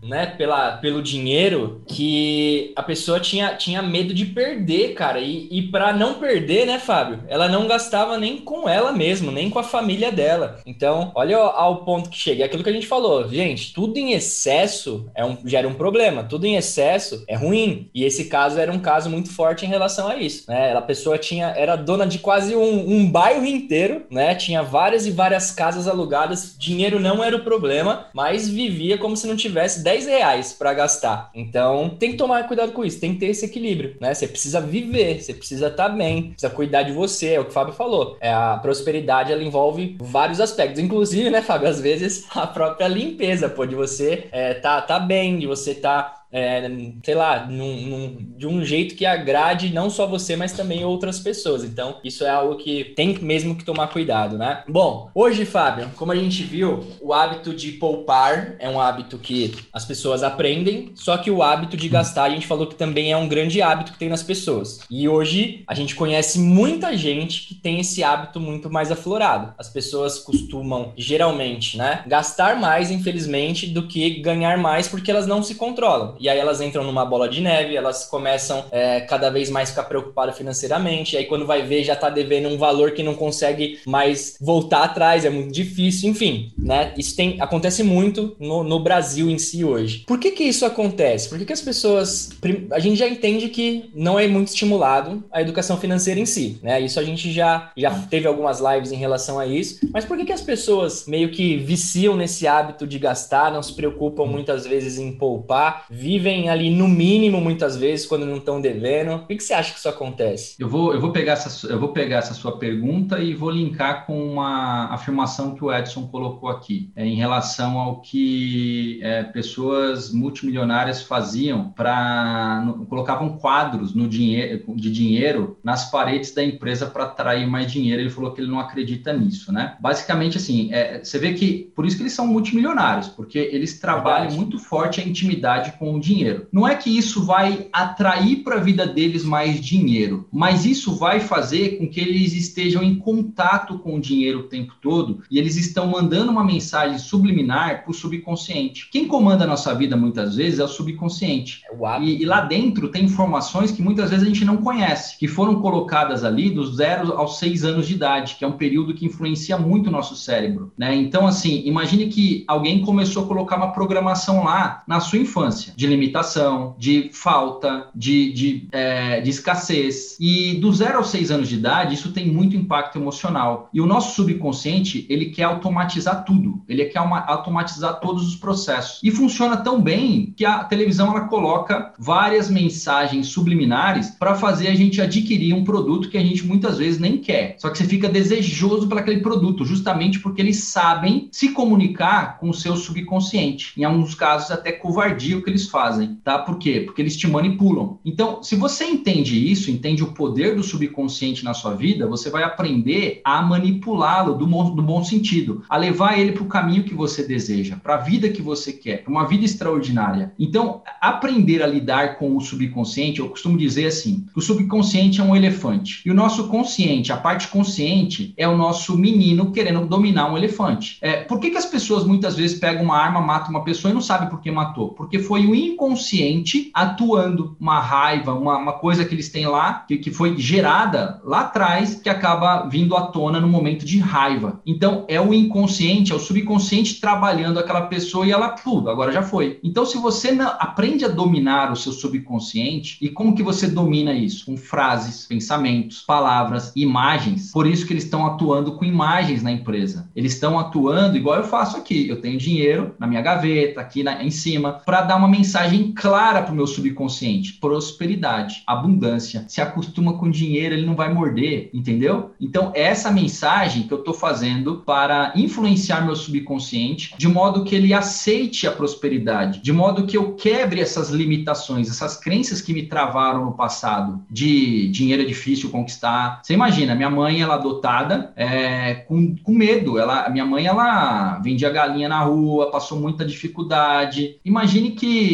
né, pela, pelo dinheiro, que a pessoa tinha, tinha medo de perder, cara. E, e para não perder, né, Fábio? Ela não gastava nem com ela mesma, nem com a família dela. Então, olha ao, ao ponto que chega. É aquilo que a gente falou, gente, tudo em excesso é um, gera um problema. Tudo em excesso é ruim. E esse caso era um caso muito forte em relação a isso, né? A pessoa tinha, era dona de quase um, um bairro inteiro, né? Tinha várias e várias casas alugadas. Dinheiro não era o problema, mas vivia como se não tivesse dez reais para gastar. Então, tem que tomar cuidado com isso. Tem que ter esse equilíbrio, né? Você precisa viver, você precisa estar bem, precisa cuidar de você. É o que o Fábio falou. É, a prosperidade, ela envolve vários aspectos. Inclusive, né, Fábio? Às vezes, a própria limpeza, pô, de você é, tá, tá bem, de você tá... É, sei lá, num, num, de um jeito que agrade não só você, mas também outras pessoas. Então, isso é algo que tem mesmo que tomar cuidado, né? Bom, hoje, Fábio, como a gente viu, o hábito de poupar é um hábito que as pessoas aprendem, só que o hábito de gastar, a gente falou que também é um grande hábito que tem nas pessoas. E hoje, a gente conhece muita gente que tem esse hábito muito mais aflorado. As pessoas costumam, geralmente, né, gastar mais, infelizmente, do que ganhar mais, porque elas não se controlam. E aí elas entram numa bola de neve, elas começam é, cada vez mais ficar preocupadas financeiramente, e aí quando vai ver já tá devendo um valor que não consegue mais voltar atrás, é muito difícil, enfim, né? Isso tem, acontece muito no, no Brasil em si hoje. Por que que isso acontece? Por que que as pessoas... A gente já entende que não é muito estimulado a educação financeira em si, né? Isso a gente já, já teve algumas lives em relação a isso, mas por que que as pessoas meio que viciam nesse hábito de gastar, não se preocupam muitas vezes em poupar, vivem ali no mínimo muitas vezes quando não estão devendo? O que que você acha que isso acontece? Eu vou, eu vou pegar essa, eu vou pegar essa sua pergunta e vou linkar com uma afirmação que o Edson colocou aqui, é, em relação ao que é, pessoas multimilionárias faziam para colocavam quadros no dinheiro, de dinheiro nas paredes da empresa para atrair mais dinheiro. Ele falou que ele não acredita nisso, né? Basicamente, assim, é, você vê que por isso que eles são multimilionários, porque eles trabalham Verdade. muito forte a intimidade com o dinheiro. Não é que isso vai atrair para a vida deles mais dinheiro, mas isso vai fazer com que eles estejam em contato com o dinheiro o tempo todo e eles estão mandando uma mensagem subliminar para o subconsciente. Quem comanda a nossa vida muitas vezes é o subconsciente. É o hábito. E, e lá dentro tem informações que muitas vezes a gente não conhece, que foram colocadas ali dos zero aos seis anos de idade, que é um período que influencia muito o nosso cérebro, né? Então, assim, imagine que alguém começou a colocar uma programação lá na sua infância, de limitação, de falta, de, de, é, de escassez. E do zero aos seis anos de idade, isso tem muito impacto emocional. E o nosso subconsciente, ele quer automatizar tudo. Ele quer uma, automatizar todos os processos. E funciona tão bem que a televisão, ela coloca várias mensagens subliminares para fazer a gente adquirir um produto que a gente muitas vezes nem quer. Só que você fica desejoso por aquele produto, justamente porque eles sabem se comunicar com o seu subconsciente. Em alguns casos, até covardia o que eles fazem, tá? Por quê? Porque eles te manipulam. Então, se você entende isso, entende o poder do subconsciente na sua vida, você vai aprender a manipulá-lo do bom, do bom sentido, a levar ele para o caminho que você deseja, para a vida que você quer, para uma vida extraordinária. Então, aprender a lidar com o subconsciente, eu costumo dizer assim, que o subconsciente é um elefante, e o nosso consciente, a parte consciente, é o nosso menino querendo dominar um elefante. É, por que que as pessoas muitas vezes pegam uma arma, matam uma pessoa e não sabem por que matou? Porque foi o inconsciente atuando, uma raiva, uma, uma coisa que eles têm lá, que, que foi gerada lá atrás, que acaba vindo à tona no momento de raiva. Então, é o inconsciente, é o subconsciente trabalhando aquela pessoa e ela, tudo, agora já foi. Então, se você não, aprende a dominar o seu subconsciente, e como que você domina isso? Com frases, pensamentos, palavras, imagens. Por isso que eles estão atuando com imagens na empresa. Eles estão atuando igual eu faço aqui. Eu tenho dinheiro na minha gaveta, aqui na, em cima, para dar uma mensagem clara para o meu subconsciente. Prosperidade, abundância. Se acostuma com dinheiro, ele não vai morder, entendeu? Então, é essa mensagem que eu estou fazendo para influenciar meu subconsciente, de modo que ele aceite a prosperidade, de modo que eu quebre essas limitações, essas crenças que me travaram no passado, de dinheiro é difícil conquistar. Você imagina, minha mãe, ela adotada, é, com, com medo. Ela, minha mãe, ela vendia galinha na rua, passou muita dificuldade. Imagine que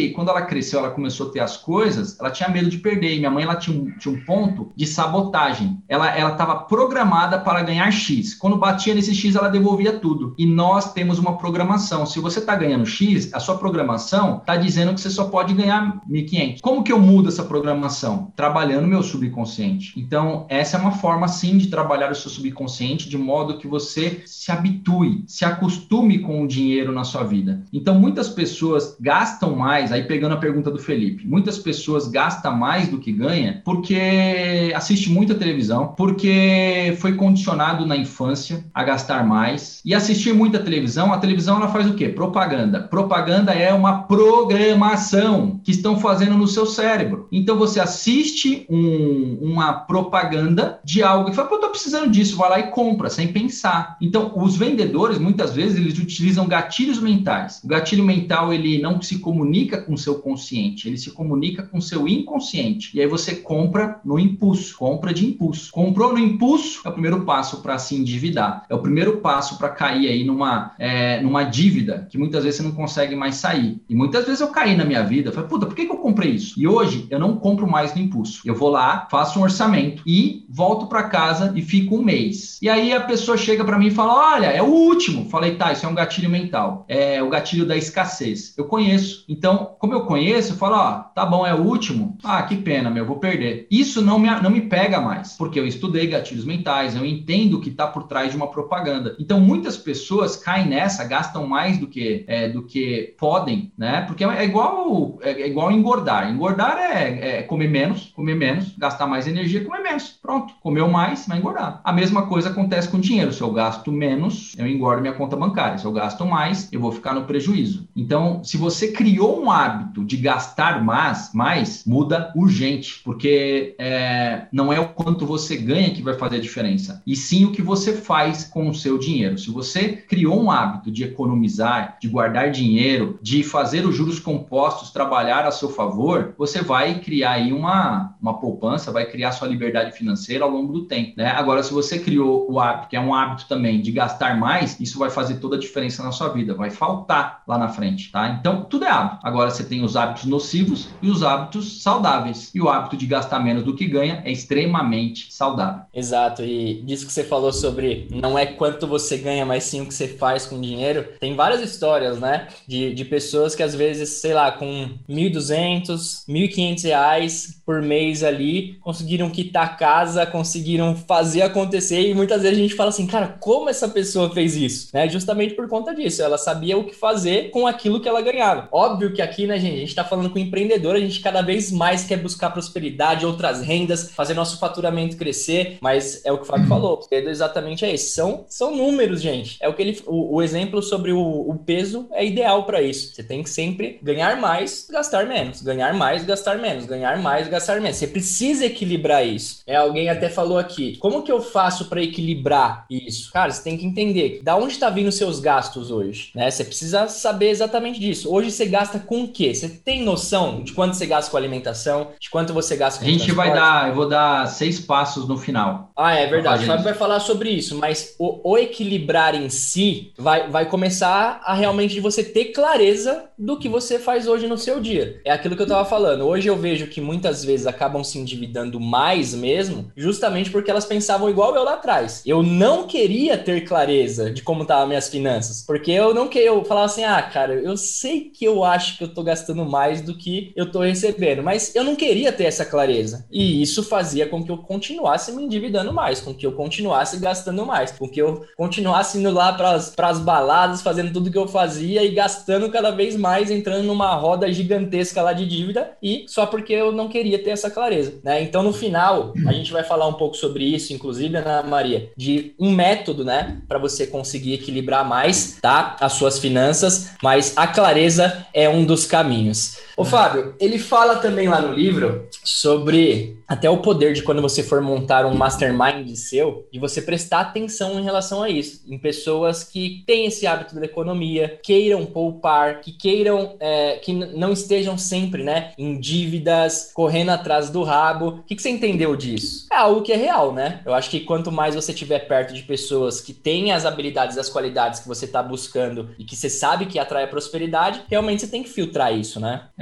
que quando ela cresceu, ela começou a ter as coisas, ela tinha medo de perder. E minha mãe, ela tinha um, tinha um ponto de sabotagem. Ela ela estava programada para ganhar X. Quando batia nesse X, ela devolvia tudo. E nós temos uma programação. Se você está ganhando X, a sua programação está dizendo que você só pode ganhar mil e quinhentos. Como que eu mudo essa programação? Trabalhando meu subconsciente. Então, essa é uma forma, sim, de trabalhar o seu subconsciente de modo que você se habitue, se acostume com o dinheiro na sua vida. Então, muitas pessoas gastam mais, aí pegando a pergunta do Felipe, muitas pessoas gastam mais do que ganha porque assiste muita televisão, porque foi condicionado na infância a gastar mais. E assistir muita televisão, a televisão ela faz o quê? Propaganda. Propaganda é uma programação que estão fazendo no seu cérebro. Então, você assiste um, uma propaganda de algo e fala, pô, eu tô precisando disso, vai lá e compra, sem pensar. Então, os vendedores, muitas vezes, eles utilizam gatilhos mentais. O gatilho mental, ele não se comunica com o seu consciente, ele se comunica com o seu inconsciente. E aí você compra no impulso, compra de impulso. Comprou no impulso, é o primeiro passo para se endividar. É o primeiro passo para cair aí numa, é, numa dívida que muitas vezes você não consegue mais sair. E muitas vezes eu caí na minha vida, falei, puta, por que que eu comprei isso? E hoje eu não compro mais no impulso. Eu vou lá, faço um orçamento e volto para casa e fico um mês. E aí a pessoa chega para mim e fala, olha, é o último. Falei, tá, isso é um gatilho mental. É o gatilho da escassez. Eu conheço. Então, como eu conheço, eu falo, ó, tá bom, é o último. Ah, que pena, meu, vou perder. Isso não me, não me pega mais, porque eu estudei gatilhos mentais, eu entendo o que está por trás de uma propaganda. Então, muitas pessoas caem nessa, gastam mais do que, é, do que podem, né? Porque é igual, é, é igual engordar. Engordar é, é comer menos, comer menos, gastar mais energia, comer menos. Pronto, comeu mais, vai engordar. A mesma coisa acontece com dinheiro. Se eu gasto menos, eu engordo minha conta bancária. Se eu gasto mais, eu vou ficar no prejuízo. Então, se você criou um hábito de gastar mais, mais muda urgente, porque é, não é o quanto você ganha que vai fazer a diferença, e sim o que você faz com o seu dinheiro. Se você criou um hábito de economizar, de guardar dinheiro, de fazer os juros compostos trabalhar a seu favor, você vai criar aí uma, uma poupança, vai criar sua liberdade financeira ao longo do tempo, né? Agora, se você criou o hábito, que é um hábito também de gastar mais, isso vai fazer toda a diferença na sua vida, vai faltar lá na frente, tá? Então, tudo é hábito. Agora, você tem os hábitos nocivos e os hábitos saudáveis. E o hábito de gastar menos do que ganha é extremamente saudável. Exato, e disso que você falou sobre não é quanto você ganha, mas sim o que você faz com o dinheiro. Tem várias histórias, né, de, de pessoas que às vezes, sei lá, com mil e duzentos, mil e quinhentos reais por mês ali, conseguiram quitar a casa, conseguiram fazer acontecer, e muitas vezes a gente fala assim, cara, como essa pessoa fez isso? Né? Justamente por conta disso, ela sabia o que fazer com aquilo que ela ganhava. Óbvio que aqui, né, gente, a gente tá falando com empreendedor, a gente cada vez mais quer buscar prosperidade, outras rendas, fazer nosso faturamento crescer, mas é o que o Fábio falou, o segredo exatamente é esse, são, são números, gente, é o que ele, o, o exemplo sobre o, o peso é ideal para isso, você tem que sempre ganhar mais, gastar menos, ganhar mais, gastar menos, ganhar mais, gastar menos, você precisa equilibrar isso, é, alguém até falou aqui, como que eu faço para equilibrar isso? Cara, você tem que entender, da onde tá vindo os seus gastos hoje, né, você precisa saber exatamente disso, hoje você gasta com o quê? Você tem noção de quanto você gasta com alimentação, de quanto você gasta com A gente transporte? vai dar, eu vou dar seis passos no final. Ah, é verdade. O Fábio isso. vai falar sobre isso, mas o, o equilibrar em si vai, vai começar a realmente de você ter clareza do que você faz hoje no seu dia. É aquilo que eu tava falando. Hoje eu vejo que muitas vezes acabam se endividando mais mesmo, justamente porque elas pensavam igual eu lá atrás. Eu não queria ter clareza de como estavam minhas finanças, porque eu não queria, eu falava assim, ah, cara, eu sei que eu acho que eu tô gastando mais do que eu tô recebendo, mas eu não queria ter essa clareza. E isso fazia com que eu continuasse me endividando mais, com que eu continuasse gastando mais, com que eu continuasse indo lá para as baladas, fazendo tudo que eu fazia e gastando cada vez mais, entrando numa roda gigantesca lá de dívida, e só porque eu não queria ter essa clareza, né? Então, no final, a gente vai falar um pouco sobre isso, inclusive, Ana Maria, de um método, né, para você conseguir equilibrar mais, tá, as suas finanças, mas a clareza é um dos caminhos. Ô Fábio, ele fala também lá no livro sobre até o poder de quando você for montar um mastermind seu, de você prestar atenção em relação a isso, em pessoas que têm esse hábito da economia, queiram poupar, que queiram, é, que n- não estejam sempre, né, em dívidas, correndo atrás do rabo. O que, que você entendeu disso? É algo que é real, né? Eu acho que quanto mais você estiver perto de pessoas que têm as habilidades, as qualidades que você está buscando e que você sabe que atrai a prosperidade, realmente você tem que filtrar isso, né? É,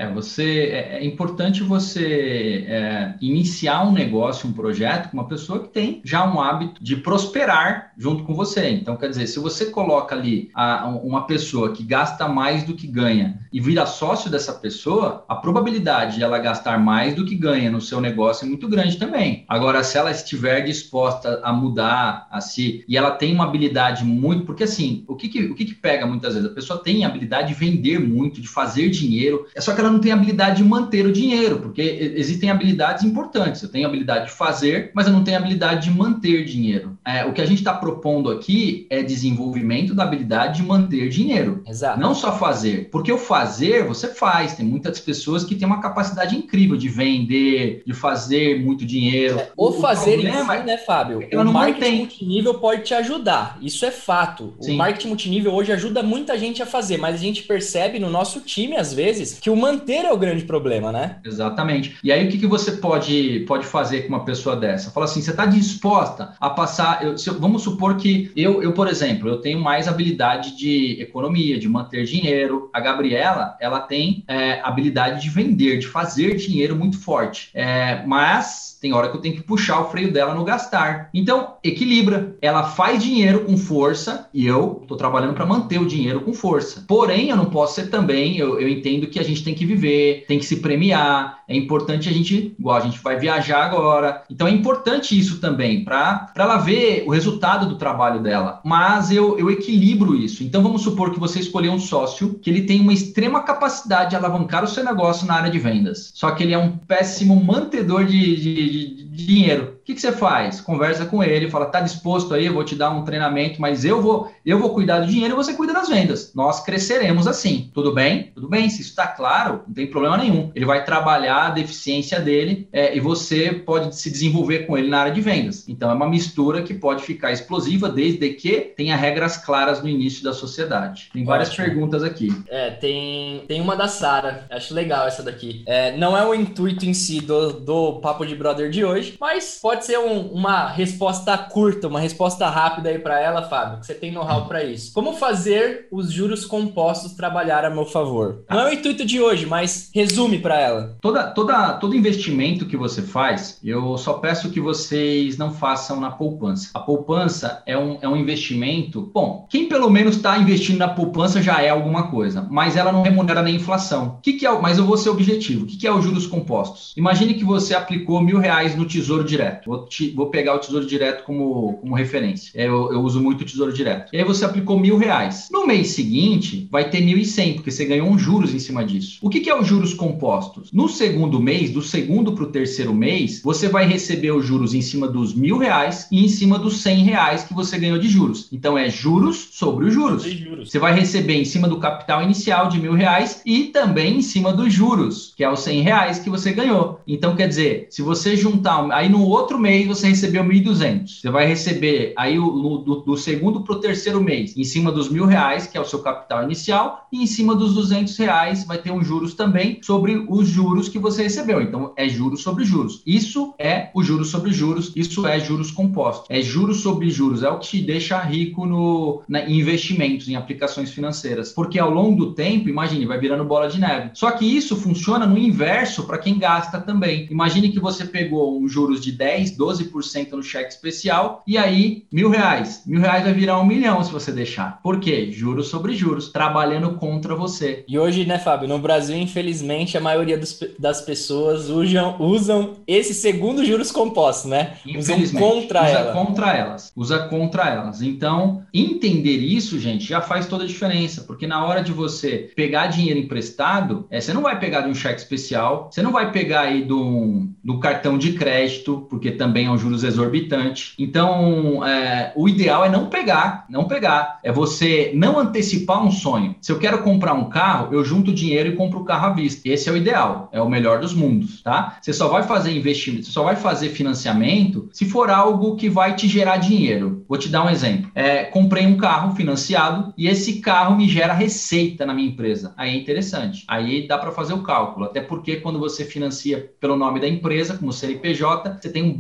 É, você, é, é importante você é, iniciar um negócio, um projeto com uma pessoa que tem já um hábito de prosperar junto com você. Então, quer dizer, se você coloca ali a, uma pessoa que gasta mais do que ganha e vira sócio dessa pessoa, a probabilidade de ela gastar mais do que ganha no seu negócio é muito grande também. Agora, se ela estiver disposta a mudar, a se, e ela tem uma habilidade muito, porque assim, o que que, o que que pega muitas vezes? A pessoa tem a habilidade de vender muito, de fazer dinheiro, é só que ela não tem a habilidade de manter o dinheiro, porque existem habilidades importantes. Eu tenho a habilidade de fazer, mas eu não tenho a habilidade de manter dinheiro. É, o que a gente está propondo aqui é desenvolvimento da habilidade de manter dinheiro. Exato. Não só fazer, porque o fazer você faz. Tem muitas pessoas que têm uma capacidade incrível de vender, de fazer muito dinheiro. É, o, o fazer em si, é né, Fábio? que ela O não marketing mantém. multinível pode te ajudar. Isso é fato. O Sim. marketing multinível hoje ajuda muita gente a fazer, mas a gente percebe no nosso time, às vezes, que o manter é o grande problema, né? Exatamente. E aí, o que, que você pode, pode fazer com uma pessoa dessa? Fala assim, você está disposta a passar... Eu, se, vamos supor que eu, eu, por exemplo, eu tenho mais habilidade de economia, de manter dinheiro. A Gabriela, ela tem é, habilidade de vender, de fazer dinheiro muito forte. É, mas tem hora que eu tenho que puxar o freio dela no gastar. Então, equilibra. Ela faz dinheiro com força e eu estou trabalhando para manter o dinheiro com força. Porém, eu não posso ser também... Eu, eu entendo que a gente tem que viver, tem que se premiar. É importante a gente... Igual a gente vai viajar agora. Então, é importante isso também para ela ver o resultado do trabalho dela. Mas eu, eu equilibro isso. Então, vamos supor que você escolheu um sócio que ele tem uma extrema capacidade de alavancar o seu negócio na área de vendas. Só que ele é um péssimo mantedor de, de, de, de dinheiro. O que, que você faz? Conversa com ele, fala, tá disposto aí, eu vou te dar um treinamento, mas eu vou, eu vou cuidar do dinheiro e você cuida das vendas. Nós cresceremos assim. Tudo bem? Tudo bem. Se isso está claro, não tem problema nenhum. Ele vai trabalhar a deficiência dele é, e você pode se desenvolver com ele na área de vendas. Então, é uma mistura que pode ficar explosiva desde que tenha regras claras no início da sociedade. Tem várias Ótimo. perguntas aqui. É, tem, tem uma da Sara. Acho legal essa daqui. É, não é o intuito em si do, do Papo de Brother de hoje, mas pode ser um, uma resposta curta, uma resposta rápida aí para ela, Fábio, que você tem know-how para isso. Como fazer os juros compostos trabalhar a meu favor? Não é o intuito de hoje, mas resume para ela. Toda, toda, todo investimento que você faz, eu só peço que vocês não façam na poupança. A poupança é um, é um investimento... Bom, quem pelo menos está investindo na poupança já é alguma coisa, mas ela não remunera nem inflação. O que, que é? Mas eu vou ser objetivo. O que, que é os juros compostos? Imagine que você aplicou mil reais no Tesouro Direto. Vou, te, vou pegar o Tesouro Direto como, como referência. Eu, eu uso muito o Tesouro Direto. E aí você aplicou mil reais. No mês seguinte, vai ter mil e cem, porque você ganhou um juros em cima disso. O que, que é os juros compostos? No segundo mês, do segundo para o terceiro mês, você vai receber os juros em cima dos mil reais e em cima dos cem reais que você ganhou de juros. Então, é juros sobre os juros. juros. Você vai receber em cima do capital inicial de mil reais e também em cima dos juros, que é os cem reais que você ganhou. Então, quer dizer, se você juntar, aí no outro mês você recebeu mil e duzentos. Você vai receber aí o, no, do, do segundo para o terceiro mês, em cima dos mil reais, que é o seu capital inicial, e em cima dos duzentos reais vai ter um juros também sobre os juros que você recebeu. Então, é juros sobre juros. Isso é o juros sobre juros, isso é juros compostos. É juros sobre juros, é o que te deixa rico no, na, em investimentos, em aplicações financeiras. Porque ao longo do tempo, imagine, vai virando bola de neve. Só que isso funciona no inverso para quem gasta também. Imagine que você pegou um juros de dez, doze por cento no cheque especial e aí, mil reais. Mil reais vai virar um milhão se você deixar. Por quê? Juros sobre juros, trabalhando contra você. E hoje, né, Fábio, no Brasil, infelizmente, a maioria dos, das pessoas usam, usam esse segundo juros compostos, né? Usam contra usa ela. contra elas. Usa contra elas. Então, entender isso, gente, já faz toda a diferença, porque na hora de você pegar dinheiro emprestado, é, você não vai pegar de um cheque especial, você não vai pegar aí do, do cartão de crédito, porque também é um juros exorbitante. Então, é, o ideal é não pegar, não pegar. É você não antecipar um sonho. Se eu quero comprar um carro, eu junto dinheiro e compro o carro à vista. Esse é o ideal, é o melhor dos mundos, tá? Você só vai fazer investimento, você só vai fazer financiamento se for algo que vai te gerar dinheiro. Vou te dar um exemplo. É, comprei um carro financiado e esse carro me gera receita na minha empresa. Aí é interessante. Aí dá para fazer o cálculo. Até porque quando você financia pelo nome da empresa, como C N P J, você tem um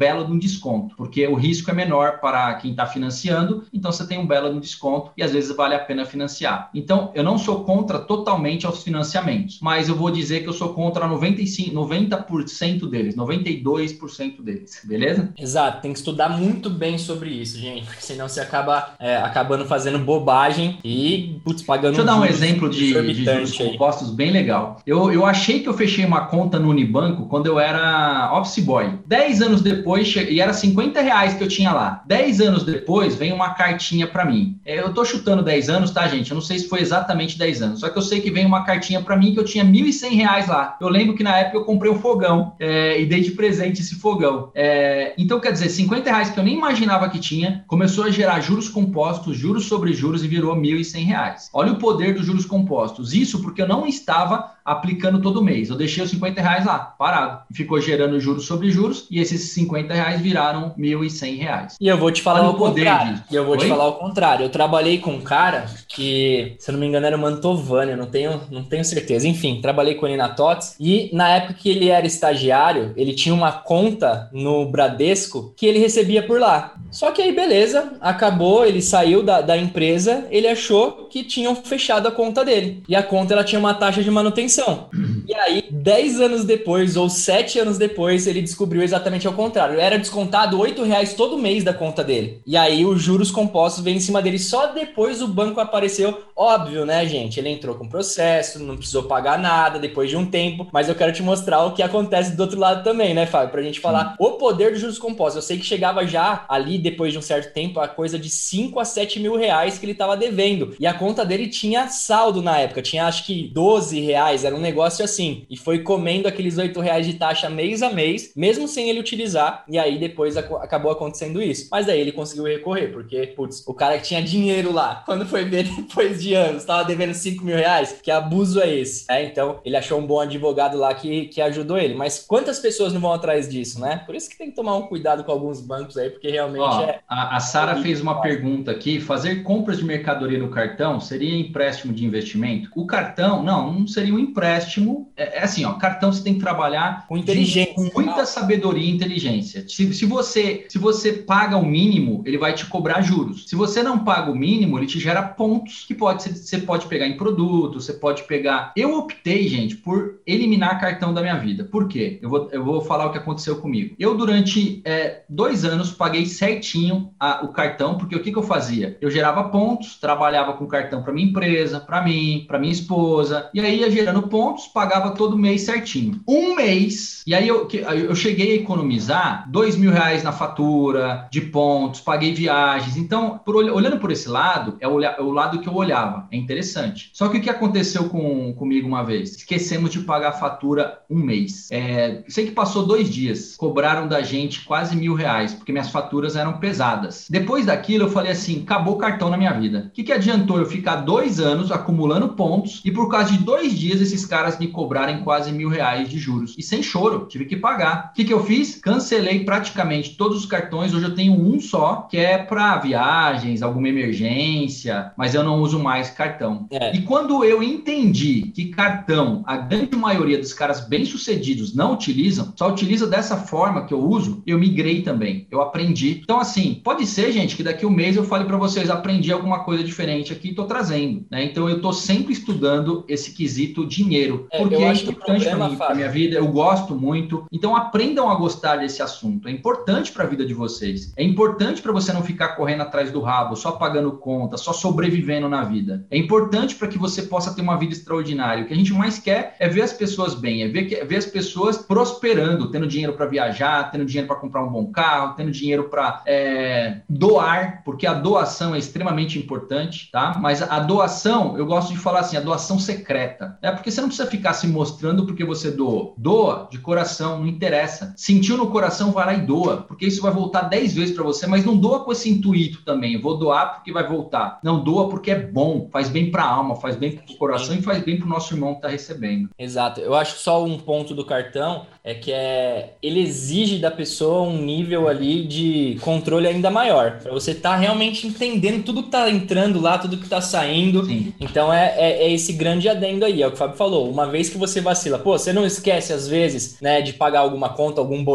belo de um desconto, porque o risco é menor para quem está financiando, então você tem um belo de um desconto e às vezes vale a pena financiar. Então, eu não sou contra totalmente aos financiamentos, mas eu vou dizer que eu sou contra noventa e cinco, noventa por cento deles, noventa e dois por cento deles, beleza? Exato, tem que estudar muito bem sobre isso, gente, porque senão você acaba é, acabando fazendo bobagem e, putz, pagando Deixa eu dar um juros exemplo de, de juros aí. compostos bem legal. Eu, eu achei que eu fechei uma conta no Unibanco quando eu era office boy. Dez anos depois, che... e era cinquenta reais que eu tinha lá. Dez anos depois, vem uma cartinha para mim. Eu tô chutando dez anos, tá, gente? Eu não sei se foi exatamente dez anos, só que eu sei que vem uma cartinha para mim que eu tinha mil e cem reais lá. Eu lembro que na época eu comprei um fogão é, e dei de presente esse fogão. É, então, quer dizer, cinquenta reais que eu nem imaginava que tinha, começou a gerar juros compostos, juros sobre juros e virou mil e cem reais. Olha o poder dos juros compostos. Isso porque eu não estava aplicando todo mês. Eu deixei os cinquenta reais lá, parado. E ficou gerando juros sobre juros e esses cinquenta reais viraram mil e cem reais. E eu vou te falar Olha o contrário. E eu vou Oi? te falar o contrário. Eu trabalhei com um cara que, se eu não me engano, era o Mantovani, eu não tenho, não tenho certeza. Enfim, trabalhei com ele na TOTS e na época que ele era estagiário, ele tinha uma conta no Bradesco que ele recebia por lá. Só que aí, beleza, acabou, ele saiu da, da empresa, ele achou que tinham fechado a conta dele. E a conta, ela tinha uma taxa de manutenção. E aí, dez anos depois, ou sete anos depois, ele descobriu exatamente ao contrário. Era descontado oito reais todo mês da conta dele. E aí, os juros compostos vêm em cima dele. Só depois o banco apareceu. Óbvio, né, gente? Ele entrou com processo, não precisou pagar nada depois de um tempo. Mas eu quero te mostrar o que acontece do outro lado também, né, Fábio? Pra gente falar Sim. o poder dos juros compostos. Eu sei que chegava já ali, depois de um certo tempo, a coisa de cinco a sete mil reais que ele tava devendo. E a conta dele tinha saldo na época. Tinha, acho que, doze reais. Era um negócio assim. E foi comendo aqueles oito reais de taxa mês a mês, mesmo sem ele utilizar. E aí, depois ac- acabou acontecendo isso. Mas daí ele conseguiu recorrer, porque, putz, o cara que tinha dinheiro lá, quando foi ver depois de anos, tava devendo cinco mil reais. Que abuso é esse? É, então, ele achou um bom advogado lá que, que ajudou ele. Mas quantas pessoas não vão atrás disso, né? Por isso que tem que tomar um cuidado com alguns bancos aí, porque realmente Ó, é... A, a Sara fez uma pergunta aqui. Fazer compras de mercadoria no cartão seria empréstimo de investimento? O cartão, não, não seria um empréstimo. É, é assim, ó, cartão você tem que trabalhar com inteligência, com muita sabedoria e inteligência. Se, se, você, se você paga o mínimo, ele vai te cobrar juros. Se você não paga o mínimo, ele te gera pontos que pode, você pode pegar em produto, você pode pegar... Eu optei, gente, por eliminar cartão da minha vida. Por quê? Eu vou, eu vou falar o que aconteceu comigo. Eu, durante é, dois anos, paguei certinho a, o cartão, porque o que, que eu fazia? Eu gerava pontos, trabalhava com cartão para minha empresa, para mim, para minha esposa, e aí ia gerando pontos, pagava todo mês certinho. Um mês, e aí eu, eu cheguei a economizar dois mil reais na fatura, de pontos, paguei viagens. Então, por, olhando por esse lado, é o, é o lado que eu olhava. É interessante. Só que o que aconteceu com, comigo uma vez? Esquecemos de pagar a fatura um mês. É, sei que passou dois dias, cobraram da gente quase mil reais, porque minhas faturas eram pesadas. Depois daquilo, eu falei assim, acabou o cartão na minha vida. O que, que adiantou eu ficar dois anos acumulando pontos e por causa de dois dias esses caras me cobrarem quase mil reais de juros? E sem choro, tive que pagar. O que, que eu fiz? Cancelei praticamente todos os cartões. Hoje eu tenho um só, que é para viagens, alguma emergência, mas eu não uso mais cartão. É. E quando eu entendi que cartão, a grande maioria dos caras bem-sucedidos não utilizam, só utiliza dessa forma que eu uso, eu migrei também. Eu aprendi. Então, assim, pode ser, gente, que daqui a um mês eu fale para vocês, aprendi alguma coisa diferente aqui e tô trazendo, né? Então, eu tô sempre estudando esse quesito dinheiro, é, porque é importante para mim, pra minha vida, eu gosto muito. Então, aprendam a gostar desse assunto. É importante para a vida de vocês. É importante para você não ficar correndo atrás do rabo, só pagando conta, só sobrevivendo na vida. É importante para que você possa ter uma vida extraordinária. O que a gente mais quer é ver as pessoas bem, é ver, é ver as pessoas prosperando, tendo dinheiro para viajar, tendo dinheiro para comprar um bom carro, tendo dinheiro para é, doar, porque a doação é extremamente importante, tá? Mas a doação, eu gosto de falar assim, a doação secreta. É porque você não precisa ficar se mostrando porque você doou. Doa de coração, não interessa. Sentiu no coração, vai lá e doa, porque isso vai voltar dez vezes para você, mas não doa com esse intuito também. Eu vou doar porque vai voltar. Não, doa porque é bom, faz bem para a alma, faz bem para o coração e faz bem para o nosso irmão que está recebendo. Exato. Eu acho que só um ponto do cartão é que é, ele exige da pessoa um nível ali de controle ainda maior, para você estar tá realmente entendendo tudo que tá entrando lá, tudo que tá saindo. Sim. Então é, é, é esse grande adendo aí, é o que o Fábio falou. Uma vez que você vacila, pô, você não esquece às vezes, né, de pagar alguma conta, algum boleto, que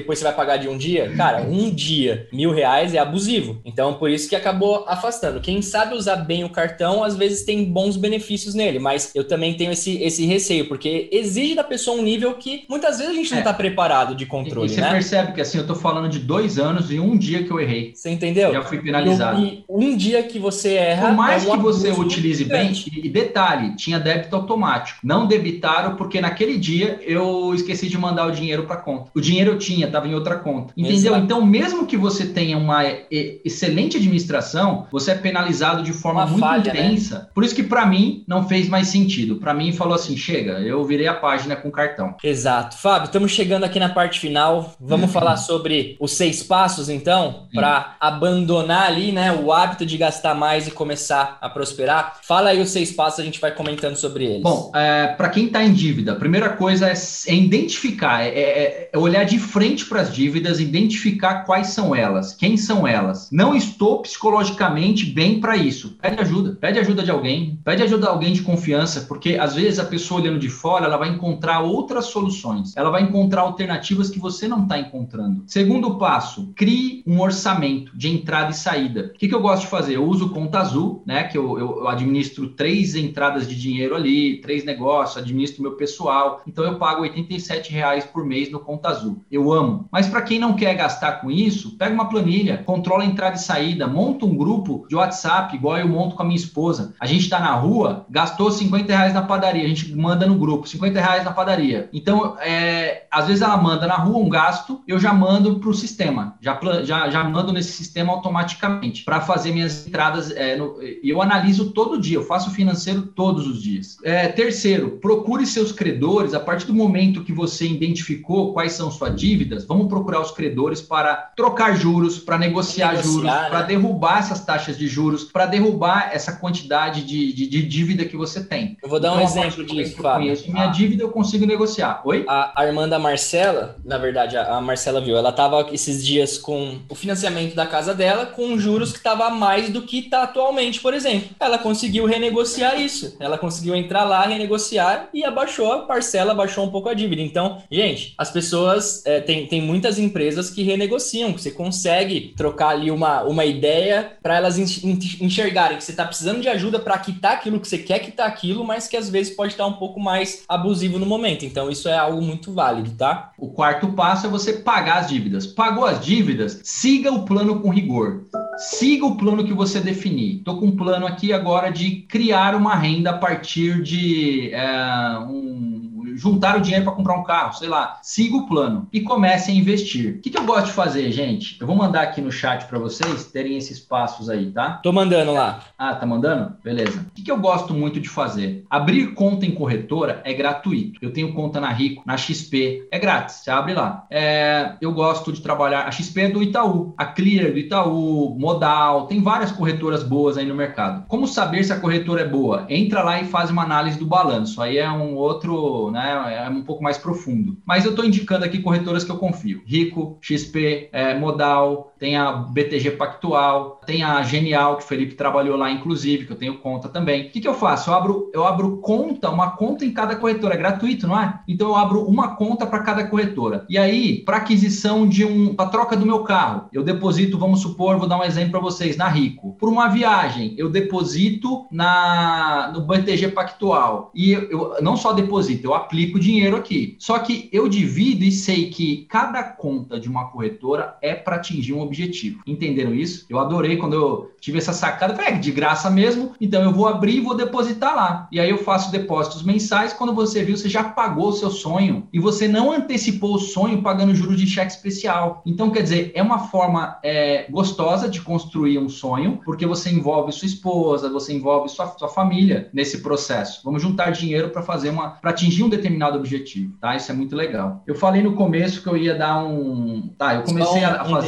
depois você vai pagar de um dia. Cara, um dia, mil reais é abusivo. Então, por isso que acabou afastando. Quem sabe usar bem o cartão, às vezes tem bons benefícios nele, mas eu também tenho esse, esse receio, porque exige da pessoa um nível que muitas vezes a gente não está é. preparado de controle, e, e você né? percebe que assim, eu tô falando de dois anos e um dia que eu errei. Você entendeu? Já fui penalizado. E um, e um dia que você erra... Por mais é um que você abuso utilize gigante. bem, e detalhe, tinha débito automático. Não debitaram porque naquele dia eu esqueci de mandar o dinheiro para conta. O dinheiro eu tinha, estava em outra conta. Entendeu? Exato. Então, mesmo que você tenha uma excelente administração, você é penalizado de forma Uma muito falha, intensa. Né? Por isso que para mim não fez mais sentido. Para mim falou assim, chega, eu virei a página com cartão. Exato. Fábio, estamos chegando aqui na parte final. Vamos falar sobre os seis passos, então, para abandonar ali, né, o hábito de gastar mais e começar a prosperar. Fala aí os seis passos, a gente vai comentando sobre eles. Bom, é, para quem está em dívida, a primeira coisa é, é identificar, é, é, é olhar de frente para as dívidas, identificar quais são elas, quem são elas. Não estou psicologicamente bem para isso. Pede ajuda, pede ajuda de alguém, pede ajuda de alguém de confiança, porque às vezes a pessoa olhando de fora, ela vai encontrar outras soluções, ela vai encontrar alternativas que você não está encontrando. Segundo passo, crie um orçamento de entrada e saída. O que, que eu gosto de fazer? Eu uso conta azul, né, que eu, eu, eu administro três entradas de dinheiro ali, três negócios, administro meu pessoal, então eu pago oitenta e sete reais por mês no conta azul. Eu amo. Mas para quem não quer gastar com isso, pega uma planilha, controla a entrada e saída, monta um grupo de WhatsApp, igual eu monto com a minha esposa. A gente está na rua, gastou cinquenta reais na padaria, a gente manda no grupo, cinquenta reais na padaria. Então, é, às vezes ela manda na rua um gasto, eu já mando para o sistema, já, já, já mando nesse sistema automaticamente, para fazer minhas entradas, é, no, eu analiso todo dia, eu faço financeiro todos os dias. É, terceiro, procure seus credores, a partir do momento que você identificou quais são suas dívidas, vamos procurar os credores para trocar juros, para negociar, negociar juros, né? Para derrubar essas taxas de juros, para derrubar essa quantidade de, de, de dívida que você tem. Eu vou dar então, um exemplo disso, Fábio. Eu conheço minha ah. dívida, eu consigo negociar. Oi? A, a irmã da Marcela, na verdade, a, a Marcela viu, ela estava esses dias com o financiamento da casa dela com juros que estava mais do que está atualmente, por exemplo. Ela conseguiu renegociar isso. Ela conseguiu entrar lá, renegociar e abaixou a parcela, abaixou um pouco a dívida. Então, gente, as pessoas, é, tem, tem muitas empresas que renegociam, que você consegue trocar ali uma, uma ideia para elas enxergarem que você está precisando de ajuda para quitar aquilo que você quer quitar aquilo, mas que às vezes pode estar um pouco mais abusivo no momento. Então, isso é algo muito válido, tá? O quarto passo é você pagar as dívidas. Pagou as dívidas, siga o plano com rigor. Siga o plano que você definir. Estou com um plano aqui agora de criar uma renda a partir de é, um... juntar o dinheiro para comprar um carro, sei lá. Siga o plano e comece a investir. O que, que eu gosto de fazer, gente? Eu vou mandar aqui no chat para vocês terem esses passos aí, tá? Tô mandando lá. Ah, tá mandando? Beleza. O que, que eu gosto muito de fazer? Abrir conta em corretora é gratuito. Eu tenho conta na Rico, na X P, é grátis, você abre lá. É, eu gosto de trabalhar, a X P é do Itaú, a Clear do Itaú, Modal, tem várias corretoras boas aí no mercado. Como saber se a corretora é boa? Entra lá e faz uma análise do balanço, aí é um outro, né, é um pouco mais profundo. Mas eu estou indicando aqui corretoras que eu confio. Rico, X P, é, Modal, tem a B T G Pactual, tem a Genial, que o Felipe trabalhou lá, inclusive, que eu tenho conta também. O que, que eu faço? Eu abro, eu abro conta, uma conta em cada corretora, é gratuito, não é? Então eu abro uma conta para cada corretora. E aí, para aquisição de um, para troca do meu carro, eu deposito, vamos supor, vou dar um exemplo para vocês, na Rico. Por uma viagem, eu deposito na, no B T G Pactual. E eu, eu não só deposito, eu aplico dinheiro aqui. Só que eu divido e sei que cada conta de uma corretora é para atingir um objetivo. Entenderam isso? Eu adorei quando eu tive essa sacada. Eu falei, é de graça mesmo, então eu vou abrir e vou depositar lá. E aí eu faço depósitos mensais. Quando você viu, você já pagou o seu sonho e você não antecipou o sonho pagando juros de cheque especial. Então, quer dizer, é uma forma é, gostosa de construir um sonho, porque você envolve sua esposa, você envolve sua, sua família nesse processo. Vamos juntar dinheiro para fazer uma, para atingir um determinado objetivo, tá? Isso é muito legal. Eu falei no começo que eu ia dar um, tá? Eu comecei um, a fazer um detalhe, a leitura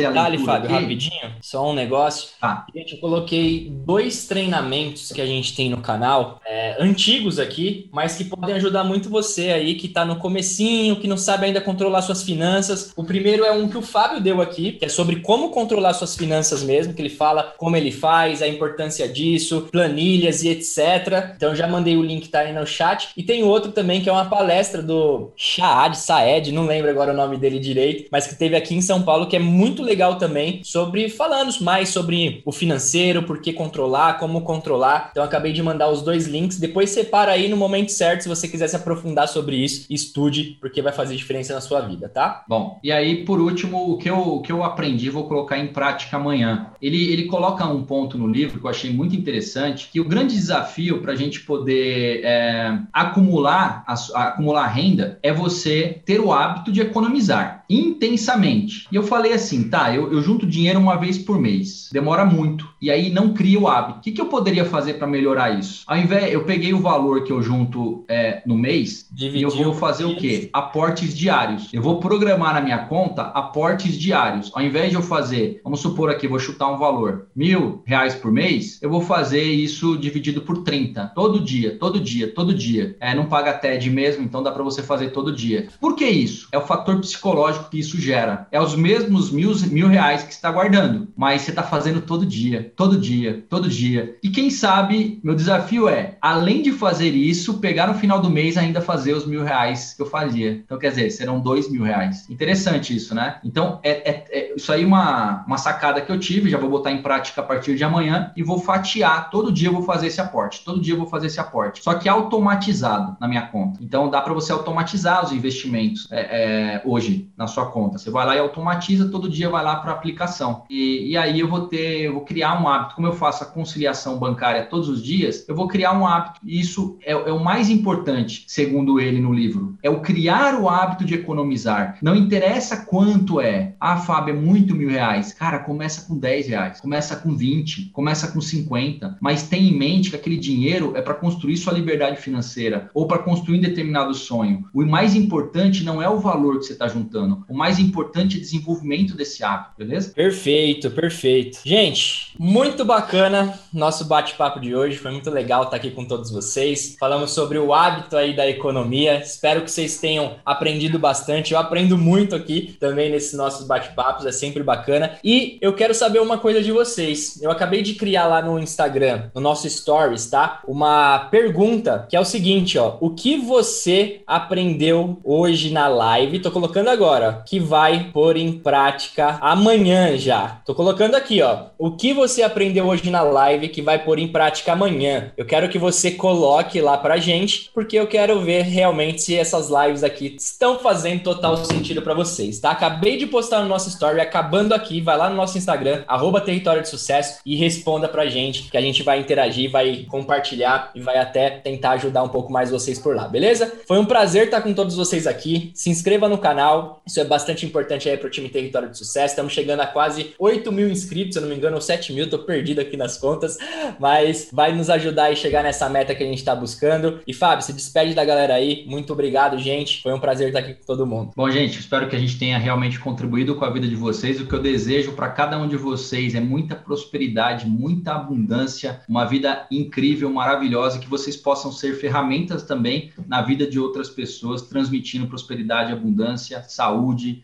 Fábio, coloquei... rapidinho, só um negócio. Ah, Gente, eu coloquei dois treinamentos que a gente tem no canal, é, antigos aqui, mas que podem ajudar muito você aí que tá no comecinho, que não sabe ainda controlar suas finanças. O primeiro é um que o Fábio deu aqui, que é sobre como controlar suas finanças mesmo, que ele fala como ele faz, a importância disso, planilhas e etcétera. Então já mandei o link, tá aí no chat. E tem outro também que é uma palestra do Saad, Saed, não lembro agora o nome dele direito, mas que teve aqui em São Paulo, que é muito legal também, sobre falando mais sobre o financeiro, por que controlar, como controlar. Então acabei de mandar os dois links. Depois separa aí no momento certo, se você quiser se aprofundar sobre isso, estude, porque vai fazer diferença na sua vida, tá? bom, e aí, por último, o que eu, o que eu aprendi, vou colocar em prática amanhã. Ele, ele coloca um ponto no livro que eu achei muito interessante, que o grande desafio para a gente poder é, acumular, a, acumular renda é você ter o hábito de economizar intensamente. E eu falei assim, tá, eu, eu junto dinheiro uma vez por mês, demora muito, e aí não cria o hábito. O que, que eu poderia fazer para melhorar isso? Ao invés, eu peguei o valor que eu junto é, no mês, Dividiu e eu vou fazer o quê? Aportes diários. Eu vou programar na minha conta aportes diários. Ao invés de eu fazer, vamos supor aqui, vou chutar um valor, mil reais por mês, eu vou fazer isso dividido por trinta, todo dia, todo dia, todo dia. É, não paga T E D mesmo, então dá para você fazer todo dia. Por que isso? É o fator psicológico que isso gera. É os mesmos mil, mil reais que você está guardando, mas você está fazendo todo dia, todo dia, todo dia. E quem sabe, meu desafio é, além de fazer isso, pegar no final do mês ainda fazer os mil reais que eu fazia. Então, quer dizer, serão dois mil reais. Interessante isso, né? Então, é, é, é isso aí uma, uma sacada que eu tive, já vou botar em prática a partir de amanhã e vou fatiar, todo dia eu vou fazer esse aporte, todo dia eu vou fazer esse aporte, só que automatizado na minha conta. Então, dá para você automatizar os investimentos é, é, hoje na sua conta. Você vai lá e automatiza, todo dia vai lá para a aplicação. E, e aí eu vou ter, eu vou criar um hábito, como eu faço a conciliação bancária todos os dias, eu vou criar um hábito, e isso é, é o mais importante, segundo ele no livro, é o criar o hábito de economizar. Não interessa quanto é. Ah, Fábio, é muito mil reais. Cara, começa com dez reais, começa com vinte, começa com cinquenta, mas tem em mente que aquele dinheiro é para construir sua liberdade financeira ou para construir um determinado sonho. O mais importante não é o valor que você está juntando, o mais importante é o desenvolvimento desse hábito, beleza? Perfeito, perfeito. Gente, muito bacana nosso bate-papo de hoje, foi muito legal estar aqui com todos vocês. Falamos sobre o hábito aí da economia, espero que vocês tenham aprendido bastante, eu aprendo muito aqui também nesses nossos bate-papos, é sempre bacana. E eu quero saber uma coisa de vocês, eu acabei de criar lá no Instagram, no nosso Stories, tá? Uma pergunta que é o seguinte, ó, o que você aprendeu hoje na live? Tô colocando agora, ó, que vai pôr em prática amanhã já. Tô colocando aqui, ó, o que você aprendeu hoje na live que vai pôr em prática amanhã. Eu quero que você coloque lá pra gente, porque eu quero ver realmente se essas lives aqui estão fazendo total sentido pra vocês, tá? Acabei de postar no nosso story, acabando aqui, vai lá no nosso Instagram, arroba Território de Sucesso e responda pra gente, que a gente vai interagir, vai compartilhar e vai até tentar ajudar um pouco mais vocês por lá, beleza? Foi um prazer estar com todos vocês aqui, se inscreva no canal, isso é bastante importante aí pro time Território de Sucesso, estamos chegando a quase oito mil inscritos, se eu não me engano, ou sete mil, tô perdido aqui nas contas, mas vai nos ajudar a chegar nessa meta que a gente tá buscando. E Fábio, se despede da galera aí, muito obrigado, gente, foi um prazer estar aqui com todo mundo. Bom, gente, espero que a gente tenha realmente contribuído com a vida de vocês. O que eu desejo para cada um de vocês é muita prosperidade, muita abundância, uma vida incrível, maravilhosa, que vocês possam ser ferramentas também na vida de outras pessoas, transmitindo prosperidade, abundância, saúde,